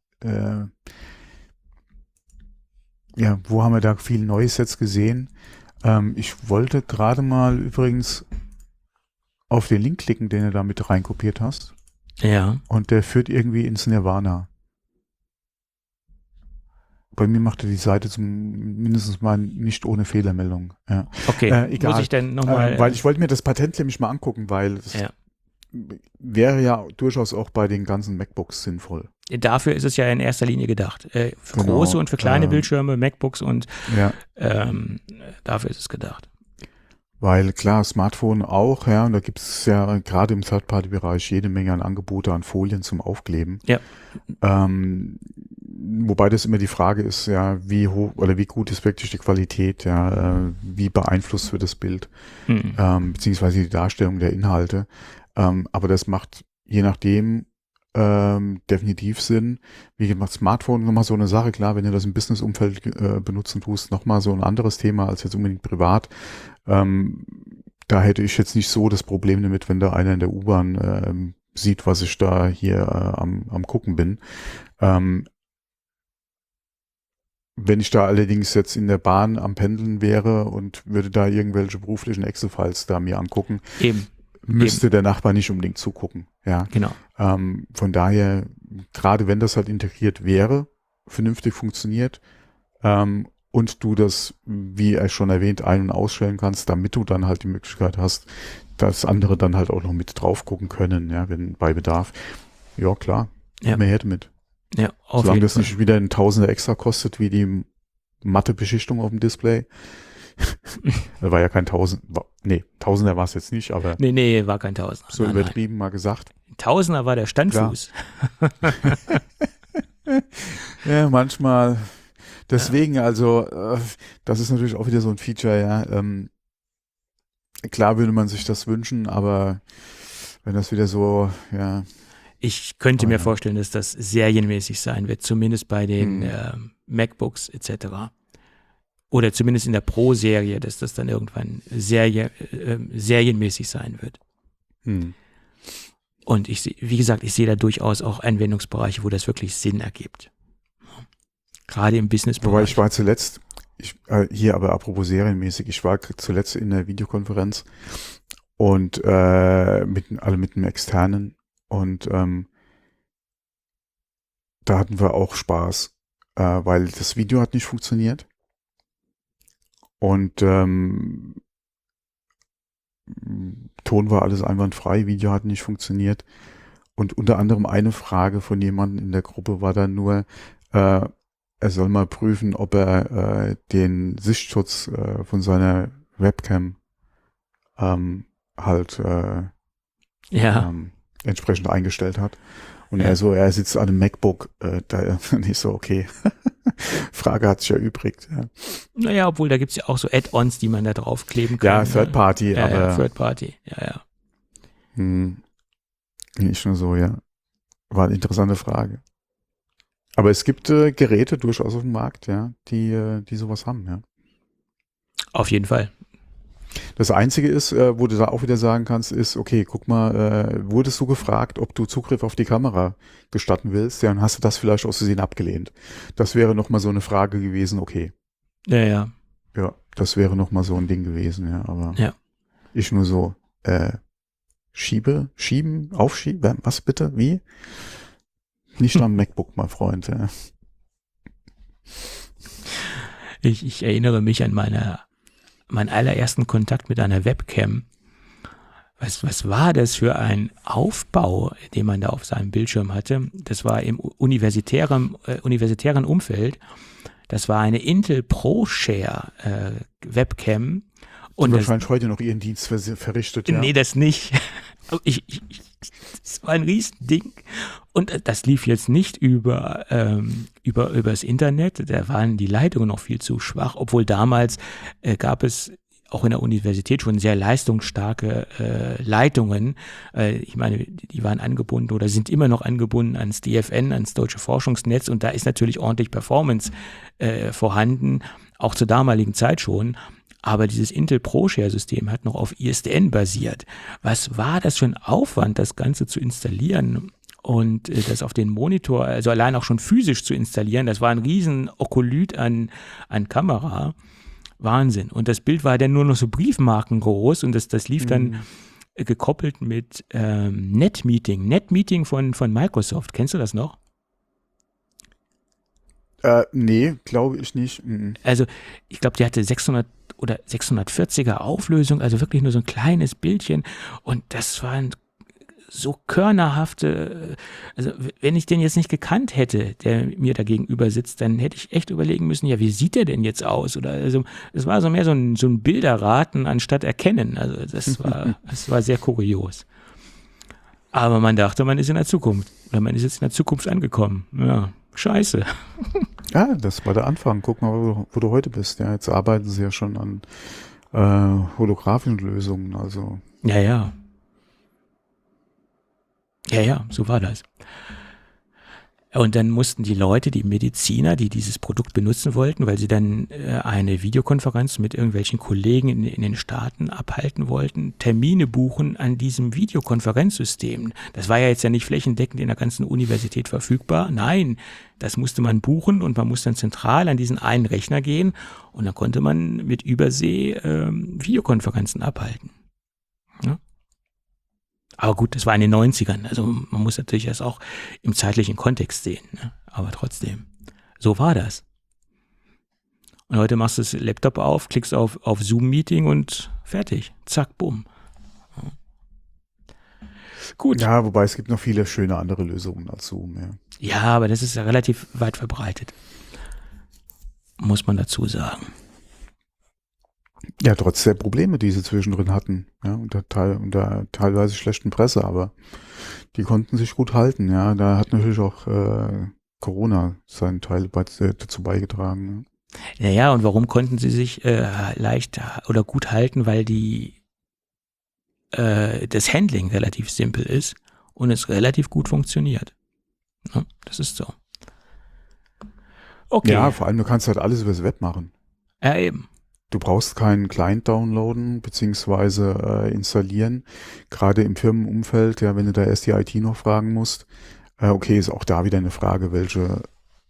wo haben wir da viel Neues jetzt gesehen? Ich wollte gerade mal übrigens auf den Link klicken, den du da mit reinkopiert hast. Ja. Und der führt irgendwie ins Nirvana. Bei mir macht er die Seite mindestens mal nicht ohne Fehlermeldung. Ja. Okay, egal. muss ich denn nochmal... weil ich wollte mir das Patent nämlich mal angucken, weil es wäre ja durchaus auch bei den ganzen MacBooks sinnvoll. Dafür ist es ja in erster Linie gedacht. Für große und für kleine Bildschirme, MacBooks und dafür ist es gedacht. Weil klar, Smartphone auch, und da gibt es ja gerade im Third-Party-Bereich jede Menge an Angebote an Folien zum Aufkleben. Ja. Wobei das immer die Frage ist, wie hoch oder wie gut ist wirklich die Qualität, wie beeinflusst wird das Bild, beziehungsweise die Darstellung der Inhalte. Aber das macht je nachdem definitiv Sinn. Wie gesagt, Smartphone nochmal so eine Sache, klar, wenn du das im Business-Umfeld benutzen tust, nochmal so ein anderes Thema als jetzt unbedingt privat. Da hätte ich jetzt nicht so das Problem damit, wenn da einer in der U-Bahn sieht, was ich da hier am Gucken bin. Wenn ich da allerdings jetzt in der Bahn am Pendeln wäre und würde da irgendwelche beruflichen Excel-Files da mir angucken, müsste der Nachbar nicht unbedingt zugucken. Ja, genau. Von daher, gerade wenn das halt integriert wäre, vernünftig funktioniert und du das, wie schon erwähnt, ein- und ausstellen kannst, damit du dann halt die Möglichkeit hast, dass andere dann halt auch noch mit drauf gucken können, wenn bei Bedarf. Ja, klar, immer her damit. Ja, auf Solange jeden das Fall. nicht wieder ein Tausender extra kostet, wie die matte Beschichtung auf dem Display. Das war ja kein Tausender war es jetzt nicht, aber Nee, war kein Tausender. so übertrieben mal gesagt. Tausender war der Standfuß. Ja, manchmal. Deswegen, also, das ist natürlich auch wieder so ein Feature, klar würde man sich das wünschen, aber wenn das wieder so, Ich könnte mir vorstellen, dass das serienmäßig sein wird, zumindest bei den MacBooks etc. Oder zumindest in der Pro-Serie, dass das dann irgendwann serienmäßig sein wird. Und wie gesagt, ich sehe da durchaus auch Anwendungsbereiche, wo das wirklich Sinn ergibt. Gerade im Businessbereich. Wobei ich war zuletzt, hier aber apropos serienmäßig, ich war zuletzt in der Videokonferenz und mit einem externen und da hatten wir auch Spaß, weil das Video hat nicht funktioniert und Ton war alles einwandfrei, Video hat nicht funktioniert und unter anderem eine Frage von jemandem in der Gruppe war dann nur, er soll mal prüfen, ob er den Sichtschutz von seiner Webcam entsprechend eingestellt hat. Und er sitzt an einem MacBook, da nicht so, okay. Frage hat sich erübrigt. Ja. Naja, obwohl da gibt es ja auch so Add-ons, die man da draufkleben kann. Ja, Third Party, aber. Ja, Third Party, ja. Nicht nur so, ja. War eine interessante Frage. Aber es gibt Geräte durchaus auf dem Markt, die sowas haben, ja. Auf jeden Fall. Das Einzige ist, wo du da auch wieder sagen kannst, ist, okay, guck mal, wurdest du gefragt, ob du Zugriff auf die Kamera gestatten willst, dann hast du das vielleicht aus Versehen abgelehnt. Das wäre nochmal so eine Frage gewesen, okay. Ja. Ja, das wäre nochmal so ein Ding gewesen, aber ich nur so, schieben, aufschieben, was bitte, wie? Nicht am MacBook, mein Freund. Ja. Ich erinnere mich an meinen allerersten Kontakt mit einer Webcam. Was war das für ein Aufbau, den man da auf seinem Bildschirm hatte? Das war im universitären Umfeld. Das war eine Intel ProShare Webcam Und wahrscheinlich heute noch ihren Dienst verrichtet. Ja. Nee, das nicht. Das war ein Riesending. Und das lief jetzt nicht über das Internet. Da waren die Leitungen noch viel zu schwach, obwohl damals gab es auch in der Universität schon sehr leistungsstarke Leitungen. Ich meine, die waren angebunden oder sind immer noch angebunden ans DFN, ans Deutsche Forschungsnetz, und da ist natürlich ordentlich Performance vorhanden, auch zur damaligen Zeit schon. Aber dieses Intel ProShare-System hat noch auf ISDN basiert. Was war das für ein Aufwand, das Ganze zu installieren und das auf den Monitor, also allein auch schon physisch zu installieren? Das war ein riesen Okolyt an Kamera. Wahnsinn. Und das Bild war dann nur noch so Briefmarken groß, und das lief dann gekoppelt mit NetMeeting. NetMeeting von Microsoft. Kennst du das noch? Nee, glaube ich nicht. Also ich glaube, die hatte 600 oder 640er Auflösung, also wirklich nur so ein kleines Bildchen, und das waren so körnerhafte, also wenn ich den jetzt nicht gekannt hätte, der mir da gegenüber sitzt, dann hätte ich echt überlegen müssen, ja, wie sieht der denn jetzt aus? Oder also es war so mehr so ein Bilderraten anstatt erkennen. Also das war sehr kurios. Aber man dachte, man ist in der Zukunft. Oder man ist jetzt in der Zukunft angekommen. Ja, scheiße. Ja, das war der Anfang. Guck mal, wo du heute bist. Ja, jetzt arbeiten sie ja schon an holographischen Lösungen. Also. Ja, so war das. Und dann mussten die Leute, die Mediziner, die dieses Produkt benutzen wollten, weil sie dann eine Videokonferenz mit irgendwelchen Kollegen in den Staaten abhalten wollten, Termine buchen an diesem Videokonferenzsystem. Das war ja jetzt ja nicht flächendeckend in der ganzen Universität verfügbar. Nein, das musste man buchen, und man musste dann zentral an diesen einen Rechner gehen, und dann konnte man mit Übersee Videokonferenzen abhalten. Ja? Aber gut, das war in den 90ern. Also man muss natürlich das auch im zeitlichen Kontext sehen. Ne? Aber trotzdem, so war das. Und heute machst du das Laptop auf, klickst auf Zoom-Meeting und fertig. Zack, bumm. Ja. Gut. Ja, wobei es gibt noch viele schöne andere Lösungen als Zoom. Ja, aber das ist ja relativ weit verbreitet. Muss man dazu sagen. Ja, trotz der Probleme, die sie zwischendrin hatten, ja, unter teilweise schlechten Presse, aber die konnten sich gut halten, ja. Da hat natürlich auch Corona seinen Teil dazu beigetragen. Ja. Naja, und warum konnten sie sich leicht oder gut halten? Weil das Handling relativ simpel ist und es relativ gut funktioniert. Ja, das ist so. Okay. Ja, vor allem, du kannst halt alles übers Web machen. Ja, eben. Du brauchst keinen Client downloaden beziehungsweise installieren. Gerade im Firmenumfeld, ja, wenn du da erst die IT noch fragen musst. Okay, ist auch da wieder eine Frage, welche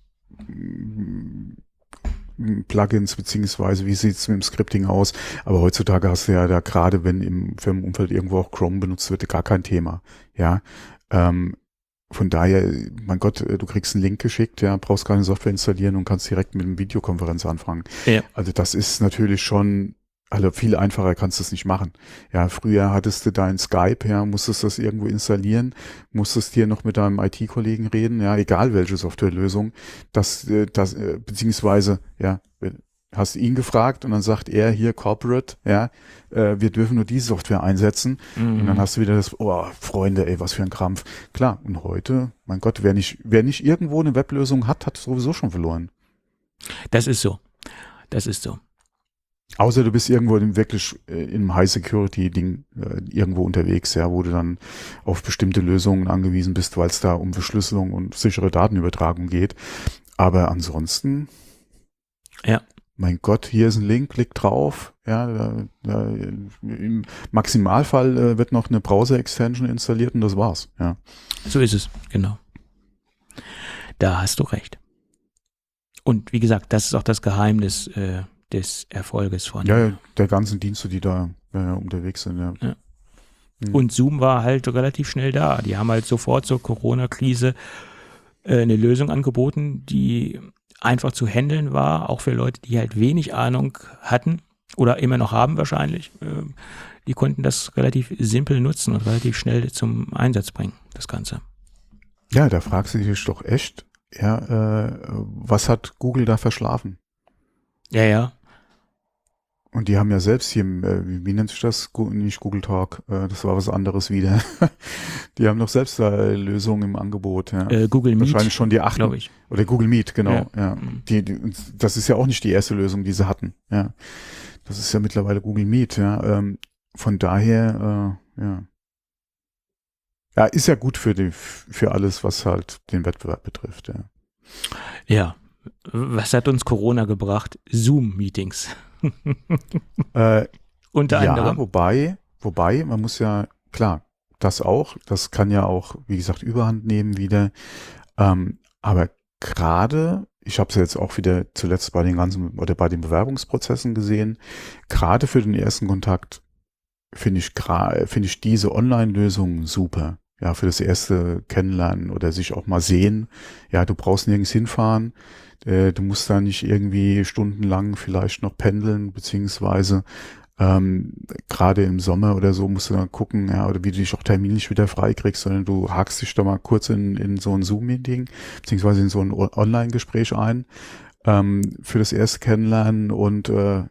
Plugins beziehungsweise wie sieht es mit dem Scripting aus. Aber heutzutage hast du ja da, gerade wenn im Firmenumfeld irgendwo auch Chrome benutzt wird, gar kein Thema. Ja, von daher, mein Gott, du kriegst einen Link geschickt, ja, brauchst keine Software installieren und kannst direkt mit einer Videokonferenz anfangen. Ja. Also das ist natürlich schon, also viel einfacher kannst du es nicht machen. Ja, früher hattest du dein Skype, ja, musstest das irgendwo installieren, musstest hier noch mit deinem IT-Kollegen reden, ja, egal welche Softwarelösung, beziehungsweise, ja, hast ihn gefragt und dann sagt er hier Corporate, ja, wir dürfen nur diese Software einsetzen. Und dann hast du wieder das, oh, Freunde, ey, was für ein Krampf. Klar, und heute, mein Gott, wer nicht irgendwo eine Weblösung hat, hat sowieso schon verloren. Das ist so. Das ist so. Außer du bist irgendwo wirklich im High-Security-Ding irgendwo unterwegs, ja, wo du dann auf bestimmte Lösungen angewiesen bist, weil es da um Verschlüsselung und sichere Datenübertragung geht. Aber ansonsten, ja. Mein Gott, hier ist ein Link, klick drauf. Ja, im Maximalfall wird noch eine Browser-Extension installiert und das war's. Ja. So ist es, genau. Da hast du recht. Und wie gesagt, das ist auch das Geheimnis des Erfolges von. Ja, der ganzen Dienste, die da unterwegs sind. Ja. Ja. Und Zoom war halt relativ schnell da. Die haben halt sofort zur Corona-Krise eine Lösung angeboten, die einfach zu handeln war, auch für Leute, die halt wenig Ahnung hatten oder immer noch haben wahrscheinlich. Die konnten das relativ simpel nutzen und relativ schnell zum Einsatz bringen, das Ganze. Ja, da fragst du dich doch echt, ja, was hat Google da verschlafen? Ja. Und die haben ja selbst hier, wie nennt sich das? Nicht Google Talk, das war was anderes wieder. Die haben doch selbst da Lösungen im Angebot. Ja. Google Meet, wahrscheinlich schon die 8. glaube ich. Oder Google Meet, genau. Ja. Ja. Das ist ja auch nicht die erste Lösung, die sie hatten. Ja. Das ist ja mittlerweile Google Meet. Ja. Von daher, ja. Ja, ist ja gut für alles, was halt den Wettbewerb betrifft. Ja. Ja. Was hat uns Corona gebracht? Zoom-Meetings. Unter anderem. Wobei, man muss ja, klar, das kann ja auch, wie gesagt, Überhand nehmen wieder. Aber gerade, ich habe es ja jetzt auch wieder zuletzt bei den Bewerbungsprozessen gesehen, gerade für den ersten Kontakt finde ich diese Online-Lösung super. Ja, für das erste Kennenlernen oder sich auch mal sehen. Ja, du brauchst nirgends hinfahren. Du musst da nicht irgendwie stundenlang vielleicht noch pendeln, beziehungsweise gerade im Sommer oder so musst du dann gucken, ja, oder wie du dich auch terminlich wieder freikriegst, sondern du hakst dich da mal kurz in so ein Zoom-Meeting, beziehungsweise in so ein Online-Gespräch ein für das erste Kennenlernen und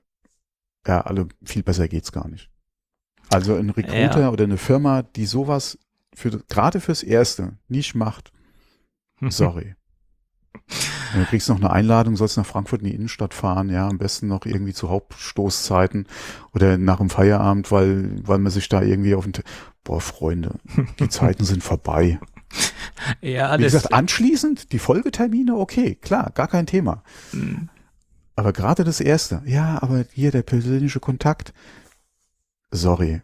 viel besser geht's gar nicht. Also ein Recruiter oder eine Firma, die sowas gerade fürs Erste nicht macht, sorry. Du kriegst noch eine Einladung, sollst nach Frankfurt in die Innenstadt fahren, ja, am besten noch irgendwie zu Hauptstoßzeiten oder nach dem Feierabend, weil man sich da irgendwie Freunde, die Zeiten sind vorbei. Ja, wie gesagt, anschließend die Folgetermine, okay, klar, gar kein Thema. Aber gerade das Erste, ja, aber hier der persönliche Kontakt, sorry.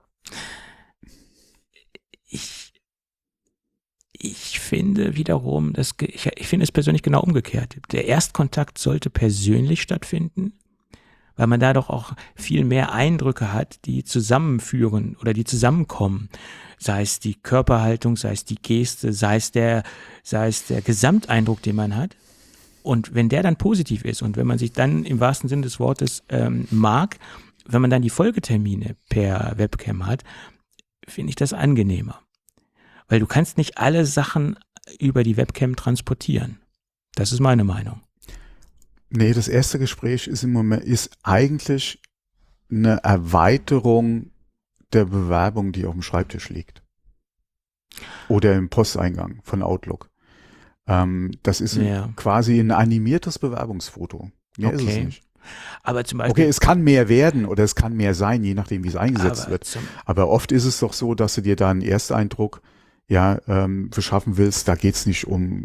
Ich finde wiederum, ich finde es persönlich genau umgekehrt. Der Erstkontakt sollte persönlich stattfinden, weil man da doch auch viel mehr Eindrücke hat, die zusammenführen oder die zusammenkommen. Sei es die Körperhaltung, sei es die Geste, sei es der Gesamteindruck, den man hat. Und wenn der dann positiv ist und wenn man sich dann im wahrsten Sinne des Wortes mag, wenn man dann die Folgetermine per Webcam hat, finde ich das angenehmer. Weil du kannst nicht alle Sachen über die Webcam transportieren. Das ist meine Meinung. Nee, das erste Gespräch ist eigentlich eine Erweiterung der Bewerbung, die auf dem Schreibtisch liegt. Oder im Posteingang von Outlook. Das ist quasi ein animiertes Bewerbungsfoto. Mehr ist es nicht. Aber zum Beispiel. Okay, es kann mehr werden oder es kann mehr sein, je nachdem, wie es eingesetzt wird. Aber oft ist es doch so, dass du dir da einen Ersteindruck verschaffen willst. Da geht's nicht um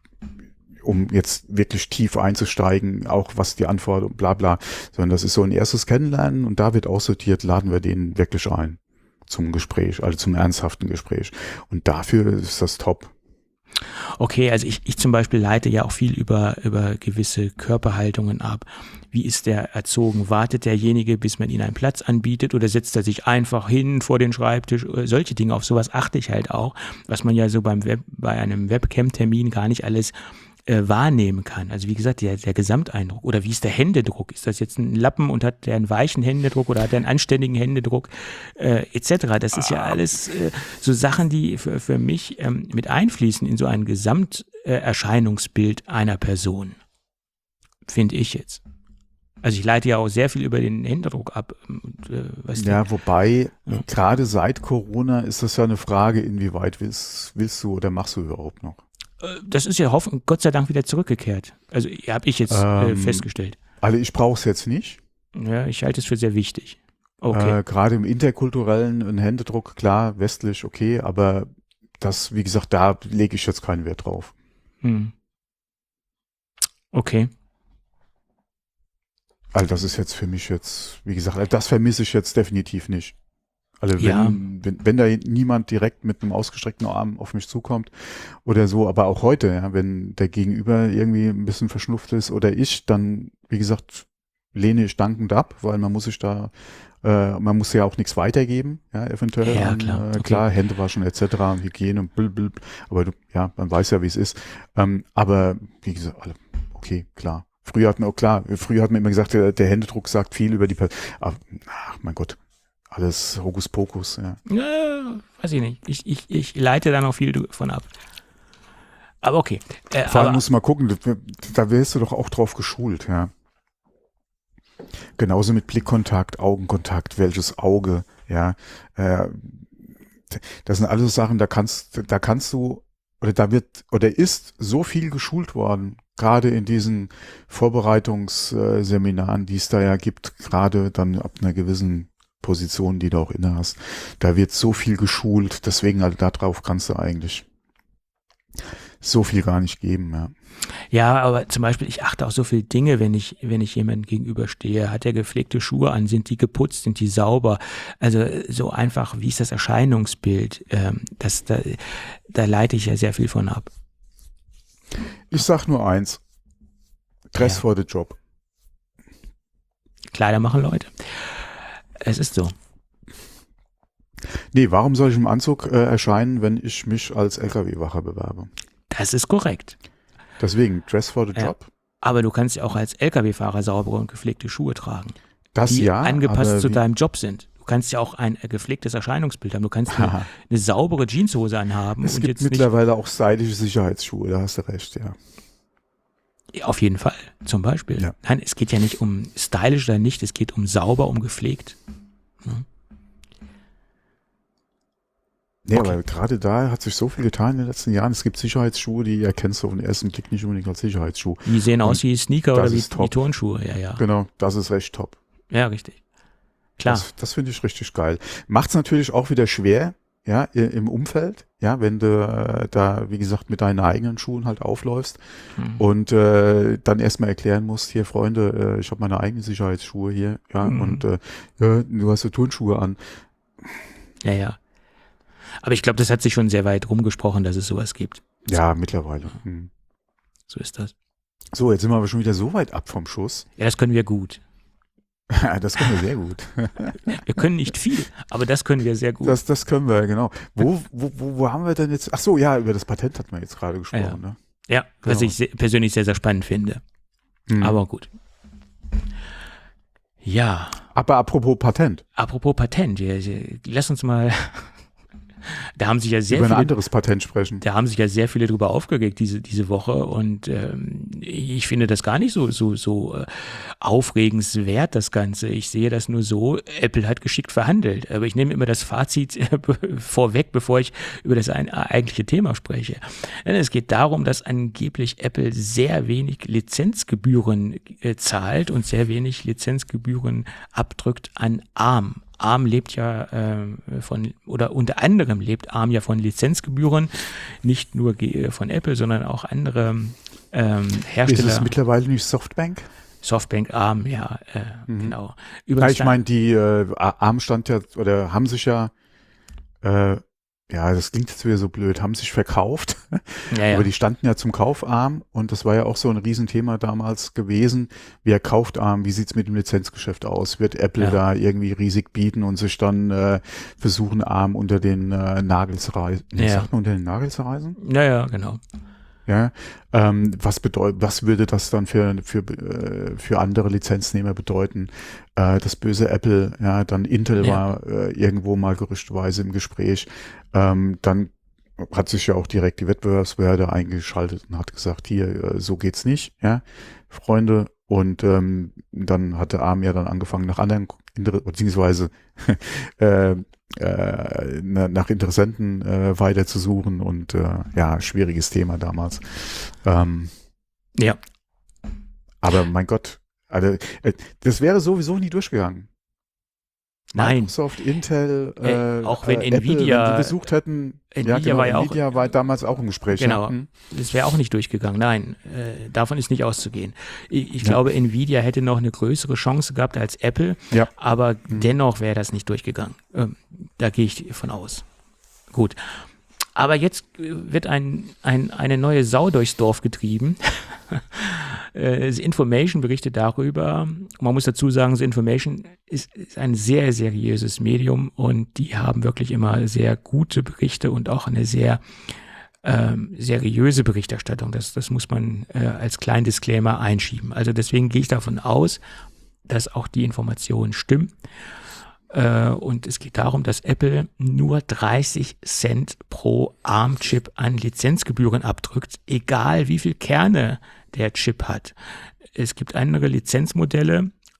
jetzt wirklich tief einzusteigen, auch was die Antwort und bla bla, sondern das ist so ein erstes Kennenlernen und da wird aussortiert, laden wir den wirklich ein zum Gespräch, also zum ernsthaften Gespräch. Und dafür ist das top. Okay, also ich zum Beispiel leite ja auch viel über gewisse Körperhaltungen ab. Wie ist der erzogen? Wartet derjenige, bis man ihm einen Platz anbietet oder setzt er sich einfach hin vor den Schreibtisch? Solche Dinge, auf sowas achte ich halt auch, was man ja so bei einem Webcam-Termin gar nicht alles wahrnehmen kann. Also wie gesagt, der Gesamteindruck. Oder wie ist der Händedruck? Ist das jetzt ein Lappen und hat der einen weichen Händedruck oder hat der einen anständigen Händedruck etc.? Das ist ja alles so Sachen, die für mich mit einfließen in so ein Gesamterscheinungsbild einer Person. Finde ich jetzt. Also ich leite ja auch sehr viel über den Händedruck ab. Wobei, gerade seit Corona ist das ja eine Frage, inwieweit willst du oder machst du überhaupt noch? Das ist ja Gott sei Dank wieder zurückgekehrt. Also habe ich jetzt festgestellt. Also ich brauche es jetzt nicht. Ja, ich halte es für sehr wichtig. Okay. Gerade im interkulturellen, ein Händedruck, klar, westlich, okay, aber das, wie gesagt, da lege ich jetzt keinen Wert drauf. Okay. Also das ist jetzt für mich wie gesagt, das vermisse ich jetzt definitiv nicht. Also wenn da niemand direkt mit einem ausgestreckten Arm auf mich zukommt oder so, aber auch heute, ja, wenn der Gegenüber irgendwie ein bisschen verschnupft ist oder ich, dann, wie gesagt, lehne ich dankend ab, weil man muss man muss ja auch nichts weitergeben, ja, eventuell. Ja, klar. Klar, Hände waschen etc. und Hygiene und blablabla, aber man weiß ja, wie es ist. Aber wie gesagt, okay, klar. Früher hat man immer gesagt, der Händedruck sagt viel über die Person. Ach, mein Gott. Alles Hokuspokus, ja. Weiß ich nicht. Ich leite da noch viel davon ab. Aber okay. Vor allem musst du mal gucken, da wirst du doch auch drauf geschult, ja. Genauso mit Blickkontakt, Augenkontakt, welches Auge, ja. Das sind alles Sachen, da kannst du, oder ist so viel geschult worden, gerade in diesen Vorbereitungsseminaren, die es da ja gibt, gerade dann ab einer gewissen Position, die du auch inne hast. Da wird so viel geschult, deswegen also darauf kannst du eigentlich so viel gar nicht geben, ja. Ja, aber zum Beispiel, ich achte auf so viele Dinge, wenn ich jemandem gegenüberstehe. Hat er gepflegte Schuhe an? Sind die geputzt? Sind die sauber? Also so einfach, wie ist das Erscheinungsbild? Da leite ich ja sehr viel von ab. Ich sag nur eins. Dress Ja. for the job. Kleider machen Leute. Es ist so. Nee, warum soll ich im Anzug erscheinen, wenn ich mich als LKW-Wacher bewerbe? Das ist korrekt. Deswegen, dress for the Ja. job. Aber du kannst ja auch als LKW-Fahrer saubere und gepflegte Schuhe tragen, Das die ja, angepasst aber zu deinem Job sind. Du kannst ja auch ein gepflegtes Erscheinungsbild haben. Du kannst eine saubere Jeanshose anhaben. es und gibt jetzt mittlerweile auch stylische Sicherheitsschuhe, da hast du recht, ja. nicht, auf jeden Fall, zum Beispiel. Ja. Nein, es geht ja nicht um stylisch oder nicht, es geht um sauber, um gepflegt. Nee, Okay. aber gerade da hat sich so viel getan in den letzten Jahren. Es gibt Sicherheitsschuhe, die erkennst du auf den ersten Blick nicht unbedingt als Sicherheitsschuh. Die sehen aus wie Sneaker das oder wie ist top. Turnschuhe. Ja, ja. Genau, das ist recht top. Ja, richtig. Klar. Das finde ich richtig geil. Macht's natürlich auch wieder schwer, ja, im Umfeld, ja, wenn du da, wie gesagt, mit deinen eigenen Schuhen halt aufläufst und dann erstmal erklären musst, hier Freunde, ich habe meine eigenen Sicherheitsschuhe hier, ja, und ja, du hast so Turnschuhe an. Ja, ja. Aber ich glaube, das hat sich schon sehr weit rumgesprochen, dass es sowas gibt. Ja, mittlerweile. Hm. So ist das. So, jetzt sind wir aber schon wieder so weit ab vom Schuss. Ja, das können wir gut. Das können wir sehr gut. Wir können nicht viel, aber das können wir sehr gut. Das können wir, genau. Wo haben wir denn jetzt? Ach so, ja, über das Patent hatten wir jetzt gerade gesprochen. Ja. Ne? Ja, was Genau. ich persönlich sehr, sehr spannend finde. Hm. Aber gut. Ja, Aber apropos Patent, apropos Patent, lass uns mal, da haben sich ja sehr über ein viele, anderes Patent sprechen. da haben sich ja sehr viele drüber aufgeregt diese Woche und ich finde das gar nicht so aufregenswert, das Ganze. Ich sehe das nur so, Apple hat geschickt verhandelt, aber ich nehme immer das Fazit vorweg, bevor ich über das eigentliche Thema spreche. Denn es geht darum, dass angeblich Apple sehr wenig Lizenzgebühren zahlt und sehr wenig Lizenzgebühren abdrückt an ARM. ARM lebt ja oder unter anderem lebt ARM ja von Lizenzgebühren, nicht nur von Apple, sondern auch andere Hersteller. Ist es mittlerweile nicht Softbank? Softbank, ARM, ja, genau. Ja, Übrigens, ich meine, die ARM stand ja, oder haben sich ja, ja, das klingt jetzt wieder so blöd, haben sich verkauft, ja. aber die standen ja zum Kauf ARM und das war ja auch so ein Riesenthema damals gewesen. Wer kauft ARM? Wie sieht's mit dem Lizenzgeschäft aus? Wird Apple da irgendwie riesig bieten und sich dann versuchen, ARM unter den Nagel zu reißen? Sagt man unter den Nagel zu reißen? Ja, genau. Ja, was würde das dann für andere Lizenznehmer bedeuten? Das böse Apple, ja, dann Intel war irgendwo mal gerüchteweise im Gespräch. Dann hat sich ja auch direkt die Wettbewerbsbehörde eingeschaltet und hat gesagt, hier, so geht's nicht, ja, Freunde. Und dann hatte ARM ja dann angefangen, nach anderen, beziehungsweise nach Interessenten weiter zu suchen und ja, schwieriges Thema damals. Ja. Aber mein Gott, also, das wäre sowieso nie durchgegangen. Nein. Microsoft, Intel, auch wenn Apple, Nvidia, wenn die besucht hätten, Nvidia war ja auch, Nvidia war damals auch im Gespräch. Genau, Ja. das wäre auch nicht durchgegangen. Nein, davon ist nicht auszugehen. Ich glaube, Nvidia hätte noch eine größere Chance gehabt als Apple, aber dennoch wäre das nicht durchgegangen. Da gehe ich von aus. Gut. Aber jetzt wird eine neue Sau durchs Dorf getrieben. The Information berichtet darüber. Man muss dazu sagen, The Information ist ein sehr seriöses Medium und die haben wirklich immer sehr gute Berichte und auch eine sehr seriöse Berichterstattung. Das muss man als kleinen Disclaimer einschieben. Also deswegen gehe ich davon aus, dass auch die Informationen stimmen. Und es geht darum, dass Apple nur 30 Cent pro ARM-Chip an Lizenzgebühren abdrückt, egal wie viel Kerne der Chip hat. Es gibt andere Lizenzmodelle,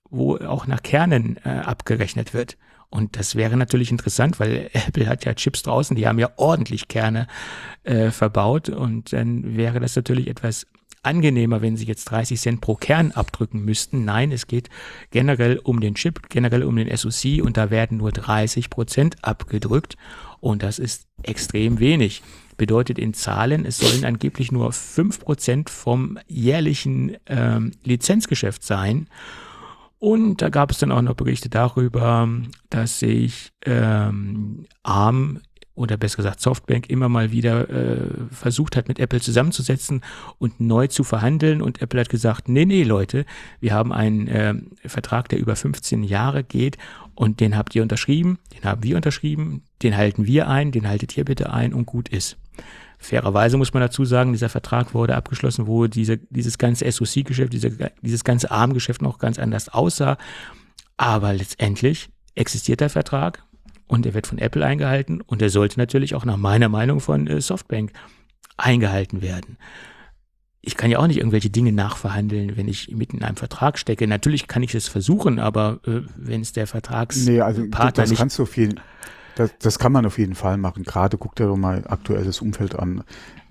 wo auch nach Kernen abgerechnet wird. Und das wäre natürlich interessant, weil Apple hat ja Chips draußen, die haben ja ordentlich Kerne verbaut. Und dann wäre das natürlich etwas angenehmer, wenn sie jetzt 30 Cent pro Kern abdrücken müssten. Nein, es geht generell um den Chip, generell um den SoC und da werden nur 30% abgedrückt und das ist extrem wenig. Bedeutet in Zahlen, es sollen angeblich nur 5% vom jährlichen Lizenzgeschäft sein. Und da gab es dann auch noch Berichte darüber, dass sich ARM oder besser gesagt Softbank immer mal wieder versucht hat, mit Apple zusammenzusetzen und neu zu verhandeln. Und Apple hat gesagt, nee, Leute, wir haben einen Vertrag, der über 15 Jahre geht und den habt ihr unterschrieben, den haben wir unterschrieben, den halten wir ein, den haltet ihr bitte ein und gut ist. Fairerweise muss man dazu sagen, dieser Vertrag wurde abgeschlossen, wo dieses ganze SoC-Geschäft, dieses ganze ARM-Geschäft noch ganz anders aussah. Aber letztendlich existiert der Vertrag. Und er wird von Apple eingehalten und er sollte natürlich auch nach meiner Meinung von Softbank eingehalten werden. Ich kann ja auch nicht irgendwelche Dinge nachverhandeln, wenn ich mitten in einem Vertrag stecke. Natürlich kann ich es versuchen, aber wenn es der Vertragspartner das nicht... kannst du das kann man auf jeden Fall machen. Gerade guck dir doch mal aktuelles Umfeld an.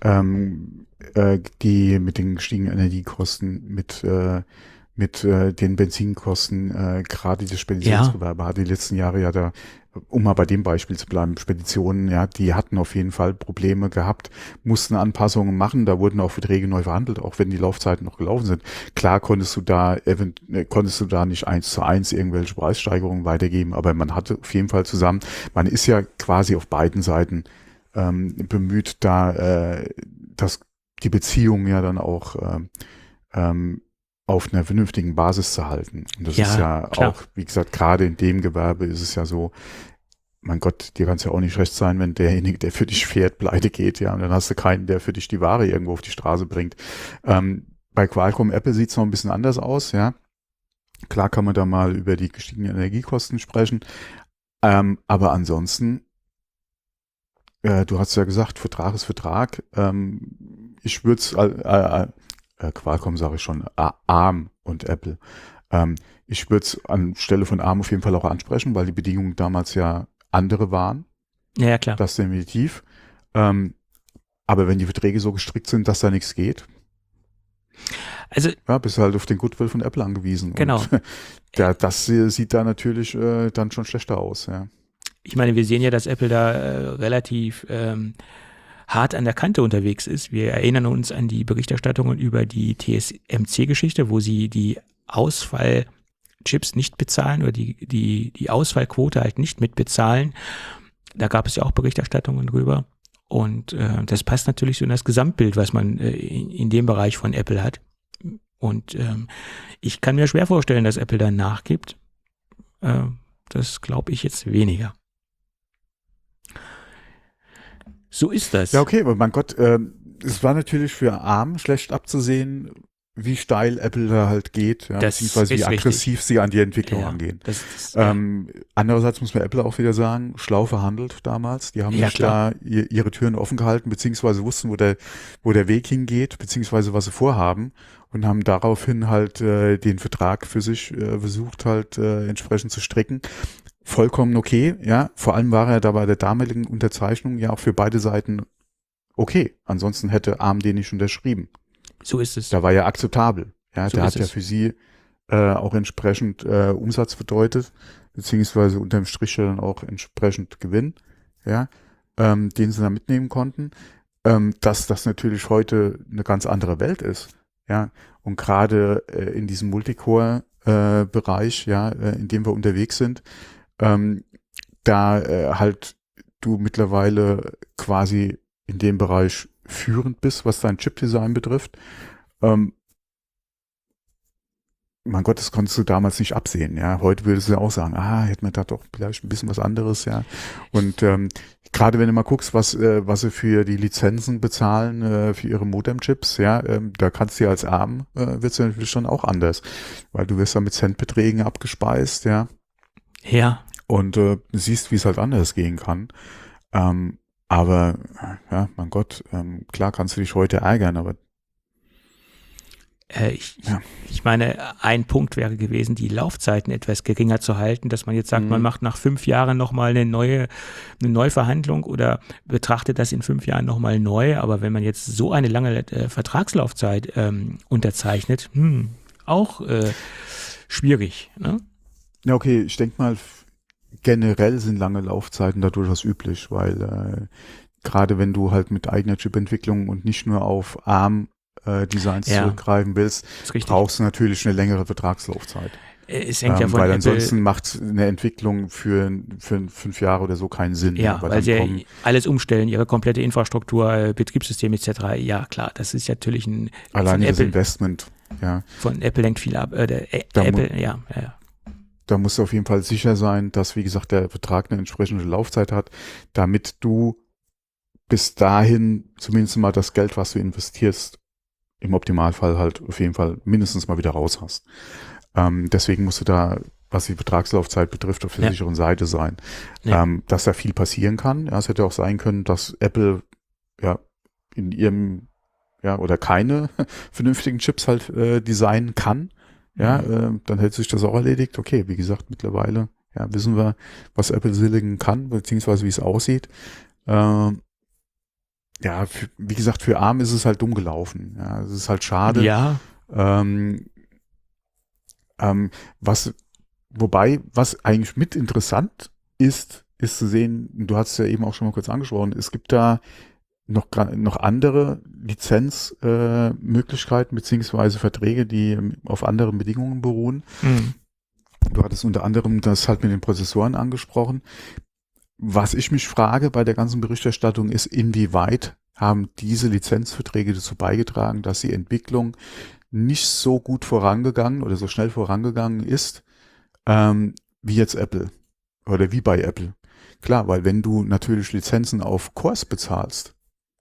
Die mit den gestiegenen Energiekosten, mit den Benzinkosten, gerade das Speditionsgewerbe hat die letzten Jahre ja da, um mal bei dem Beispiel zu bleiben, Speditionen, ja, die hatten auf jeden Fall Probleme gehabt, mussten Anpassungen machen, da wurden auch Verträge neu verhandelt, auch wenn die Laufzeiten noch gelaufen sind. Klar konntest du da nicht 1:1 irgendwelche Preissteigerungen weitergeben, aber man hatte auf jeden Fall zusammen, man ist ja quasi auf beiden Seiten bemüht, da die Beziehung ja dann auch auf einer vernünftigen Basis zu halten. Und das ist ja klar. Auch, wie gesagt, gerade in dem Gewerbe ist es ja so, mein Gott, dir kann es ja auch nicht recht sein, wenn derjenige, der für dich fährt, pleite geht, ja, und dann hast du keinen, der für dich die Ware irgendwo auf die Straße bringt. Bei Qualcomm, Apple sieht es noch ein bisschen anders aus, ja. Klar kann man da mal über die gestiegenen Energiekosten sprechen, aber ansonsten, du hast ja gesagt, Vertrag ist Vertrag. Ich würde es Qualcomm sage ich schon, ARM und Apple. Ich würde es anstelle von ARM auf jeden Fall auch ansprechen, weil die Bedingungen damals ja andere waren. Ja, klar. Das definitiv. Aber wenn die Verträge so gestrickt sind, dass da nichts geht, also bist du halt auf den Goodwill von Apple angewiesen. Genau. Und das sieht da natürlich dann schon schlechter aus. Ja. Ich meine, wir sehen ja, dass Apple da relativ hart an der Kante unterwegs ist. Wir erinnern uns an die Berichterstattungen über die TSMC-Geschichte, wo sie die Ausfallchips nicht bezahlen oder die Ausfallquote halt nicht mitbezahlen. Da gab es ja auch Berichterstattungen drüber. Und das passt natürlich so in das Gesamtbild, was man in dem Bereich von Apple hat. Und ich kann mir schwer vorstellen, dass Apple dann nachgibt. Das glaube ich jetzt weniger. So ist das. Ja, okay, aber mein Gott, es war natürlich für ARM schlecht abzusehen, wie steil Apple da halt geht, ja, beziehungsweise wie aggressiv richtig. Sie an die Entwicklung angehen. Andererseits muss man Apple auch wieder sagen, schlau verhandelt damals. Die haben sich da ihre Türen offen gehalten, beziehungsweise wussten, wo der Weg hingeht, beziehungsweise was sie vorhaben und haben daraufhin halt den Vertrag für sich versucht halt entsprechend zu stricken. Vollkommen okay, ja. Vor allem war er da bei der damaligen Unterzeichnung ja auch für beide Seiten okay. Ansonsten hätte ARM den nicht unterschrieben. So ist es. Da war ja akzeptabel. Ja, so der hat ja für sie auch entsprechend Umsatz bedeutet, beziehungsweise unterm Strich ja dann auch entsprechend Gewinn, ja, den sie da mitnehmen konnten. Dass das natürlich heute eine ganz andere Welt ist, ja. Und gerade in diesem Multicore-Bereich, ja, in dem wir unterwegs sind, da halt du mittlerweile quasi in dem Bereich führend bist, was dein Chip-Design betrifft. Mein Gott, das konntest du damals nicht absehen, ja. Heute würdest du ja auch sagen, hätten wir da doch vielleicht ein bisschen was anderes, ja. Und gerade wenn du mal guckst, was sie für die Lizenzen bezahlen, für ihre Modem-Chips, ja, da kannst du ja als ARM, wird's ja natürlich schon auch anders. Weil du wirst da mit Centbeträgen abgespeist, ja. Ja. Und siehst, wie es halt anders gehen kann. Aber, ja, mein Gott, klar kannst du dich heute ärgern, aber Ich meine, ein Punkt wäre gewesen, die Laufzeiten etwas geringer zu halten, dass man jetzt sagt, man macht nach 5 Jahren nochmal eine Neuverhandlung oder betrachtet das in 5 Jahren nochmal neu. Aber wenn man jetzt so eine lange Vertragslaufzeit unterzeichnet, auch schwierig. Ne? Ja, okay, ich denke mal, generell sind lange Laufzeiten da durchaus üblich, weil gerade wenn du halt mit eigener Chip-Entwicklung und nicht nur auf ARM-Designs zurückgreifen willst, brauchst du natürlich eine längere Vertragslaufzeit. Es hängt ja von weil Apple, ansonsten macht eine Entwicklung für 5 Jahre oder so keinen Sinn. Ja, weil sie alles umstellen, ihre komplette Infrastruktur, Betriebssystem etc. Ja, klar, das ist natürlich ein alleine das Investment. Ja. Von Apple hängt viel ab. Da musst du auf jeden Fall sicher sein, dass, wie gesagt, der Vertrag eine entsprechende Laufzeit hat, damit du bis dahin zumindest mal das Geld, was du investierst, im Optimalfall halt auf jeden Fall mindestens mal wieder raus hast. Deswegen musst du da, was die Vertragslaufzeit betrifft, auf der sicheren Seite sein. Ja. Dass da viel passieren kann. Ja, es hätte auch sein können, dass Apple in ihrem oder keine vernünftigen Chips halt designen kann. Ja, dann hätte sich das auch erledigt. Okay, wie gesagt, mittlerweile wissen wir, was Apple Silicon kann, beziehungsweise wie es aussieht. Wie gesagt, für ARM ist es halt dumm gelaufen. Ja, es ist halt schade. Ja. Was eigentlich mit interessant ist zu sehen, du hast es ja eben auch schon mal kurz angesprochen, es gibt da noch andere Lizenzmöglichkeiten beziehungsweise Verträge, die auf anderen Bedingungen beruhen. Du hattest unter anderem das halt mit den Prozessoren angesprochen. Was ich mich frage bei der ganzen Berichterstattung ist, inwieweit haben diese Lizenzverträge dazu beigetragen, dass die Entwicklung nicht so gut vorangegangen oder so schnell vorangegangen ist, wie jetzt Apple oder wie bei Apple. Klar, weil wenn du natürlich Lizenzen auf Cores bezahlst,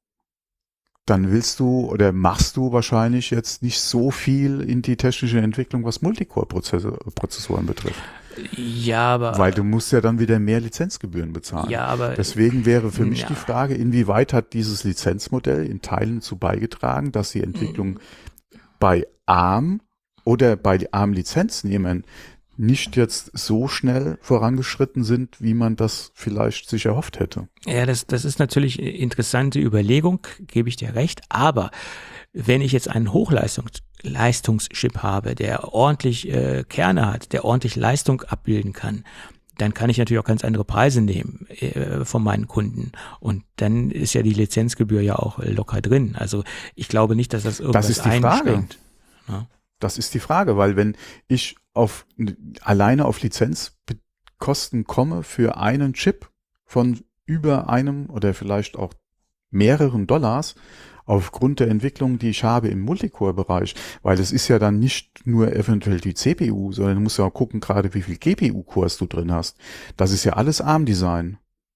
dann willst du oder machst du wahrscheinlich jetzt nicht so viel in die technische Entwicklung, was Multicore-Prozessoren betrifft. Ja, aber... Weil du musst ja dann wieder mehr Lizenzgebühren bezahlen. Ja, aber... Deswegen wäre für mich die Frage, inwieweit hat dieses Lizenzmodell in Teilen dazu beigetragen, dass die Entwicklung bei ARM oder bei ARM-Lizenznehmern nicht jetzt so schnell vorangeschritten sind, wie man das vielleicht sich erhofft hätte. Ja, das ist natürlich eine interessante Überlegung, gebe ich dir recht. Aber wenn ich jetzt einen Hochleistungschip habe, der ordentlich Kerne hat, der ordentlich Leistung abbilden kann, dann kann ich natürlich auch ganz andere Preise nehmen von meinen Kunden. Und dann ist ja die Lizenzgebühr ja auch locker drin. Also ich glaube nicht, dass das irgendwas einschränkt. Ja. Das ist die Frage, weil wenn ich alleine auf Lizenzkosten komme für einen Chip von über einem oder vielleicht auch mehreren Dollars aufgrund der Entwicklung, die ich habe im Multicore-Bereich, weil es ist ja dann nicht nur eventuell die CPU, sondern du musst ja auch gucken, gerade wie viel GPU-Cores du drin hast. Das ist ja alles ARM-Design.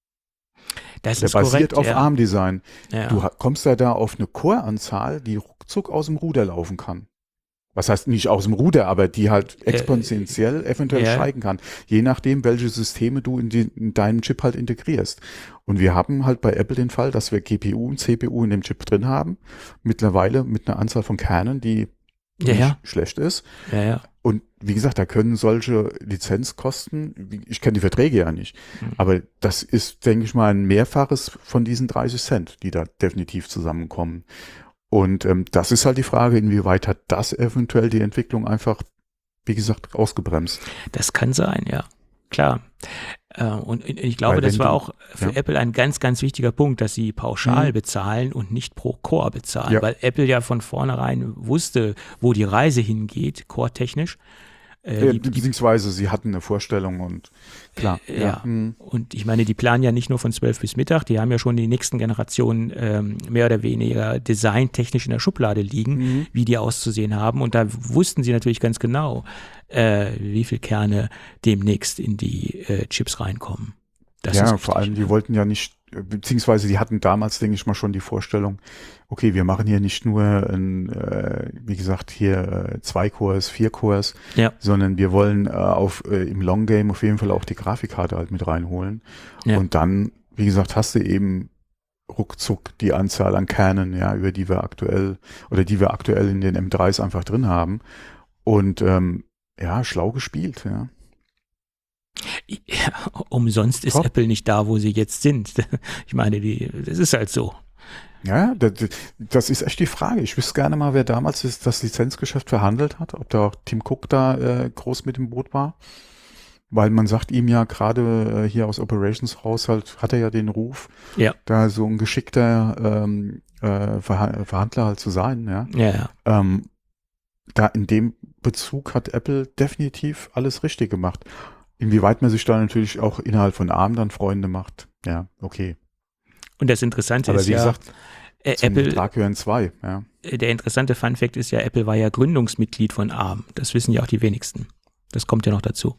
Das Der ist basiert korrekt, auf ARM-Design. Ja. Du kommst ja da auf eine Core-Anzahl, die ruckzuck aus dem Ruder laufen kann. Was heißt nicht aus dem Ruder, aber die halt exponentiell eventuell steigen kann. Je nachdem, welche Systeme du in deinen Chip halt integrierst. Und wir haben halt bei Apple den Fall, dass wir GPU und CPU in dem Chip drin haben. Mittlerweile mit einer Anzahl von Kernen, die nicht schlecht ist. Ja. Und wie gesagt, da können solche Lizenzkosten, ich kenne die Verträge ja nicht, aber das ist, denke ich mal, ein Mehrfaches von diesen 30 Cent, die da definitiv zusammenkommen. Und das ist halt die Frage, inwieweit hat das eventuell die Entwicklung einfach, wie gesagt, ausgebremst. Das kann sein, ja, klar. Und ich glaube, das war auch für Apple ein ganz, ganz wichtiger Punkt, dass sie pauschal bezahlen und nicht pro Core bezahlen, weil Apple ja von vornherein wusste, wo die Reise hingeht, core-technisch. Beziehungsweise sie hatten eine Vorstellung und klar. Und ich meine, die planen ja nicht nur von 12 bis Mittag, die haben ja schon die nächsten Generationen mehr oder weniger designtechnisch in der Schublade liegen, wie die auszusehen haben. Und da wussten sie natürlich ganz genau, wie viel Kerne demnächst in die Chips reinkommen. Das ist vor allem, die wollten ja nicht, beziehungsweise die hatten damals, denke ich mal, schon die Vorstellung, okay, wir machen hier nicht nur, wie gesagt, hier 2 Cores, 4 Cores, sondern wir wollen im Long Game auf jeden Fall auch die Grafikkarte halt mit reinholen. Ja. Und dann, wie gesagt, hast du eben ruckzuck die Anzahl an Kernen, ja, die wir aktuell in den M3s einfach drin haben. Und schlau gespielt, ja. Ja, umsonst ist Top. Apple nicht da, wo sie jetzt sind. Ich meine, das ist halt so. Ja, das ist echt die Frage. Ich wüsste gerne mal, wer damals das Lizenzgeschäft verhandelt hat, ob da auch Tim Cook da groß mit im Boot war. Weil man sagt ihm ja gerade hier aus Operations raus hat er ja den Ruf, Ja. da so ein geschickter Verhandler halt zu sein, ja. Ja. Da in dem Bezug hat Apple definitiv alles richtig gemacht. Inwieweit man sich da natürlich auch innerhalb von ARM dann Freunde macht, ja, okay. Und das Interessante Aber ist wie ja, gesagt, zum Apple, Vertrag gehören zwei, ja. der interessante Funfact ist ja, Apple war ja Gründungsmitglied von ARM. Das wissen ja auch die wenigsten. Das kommt ja noch dazu.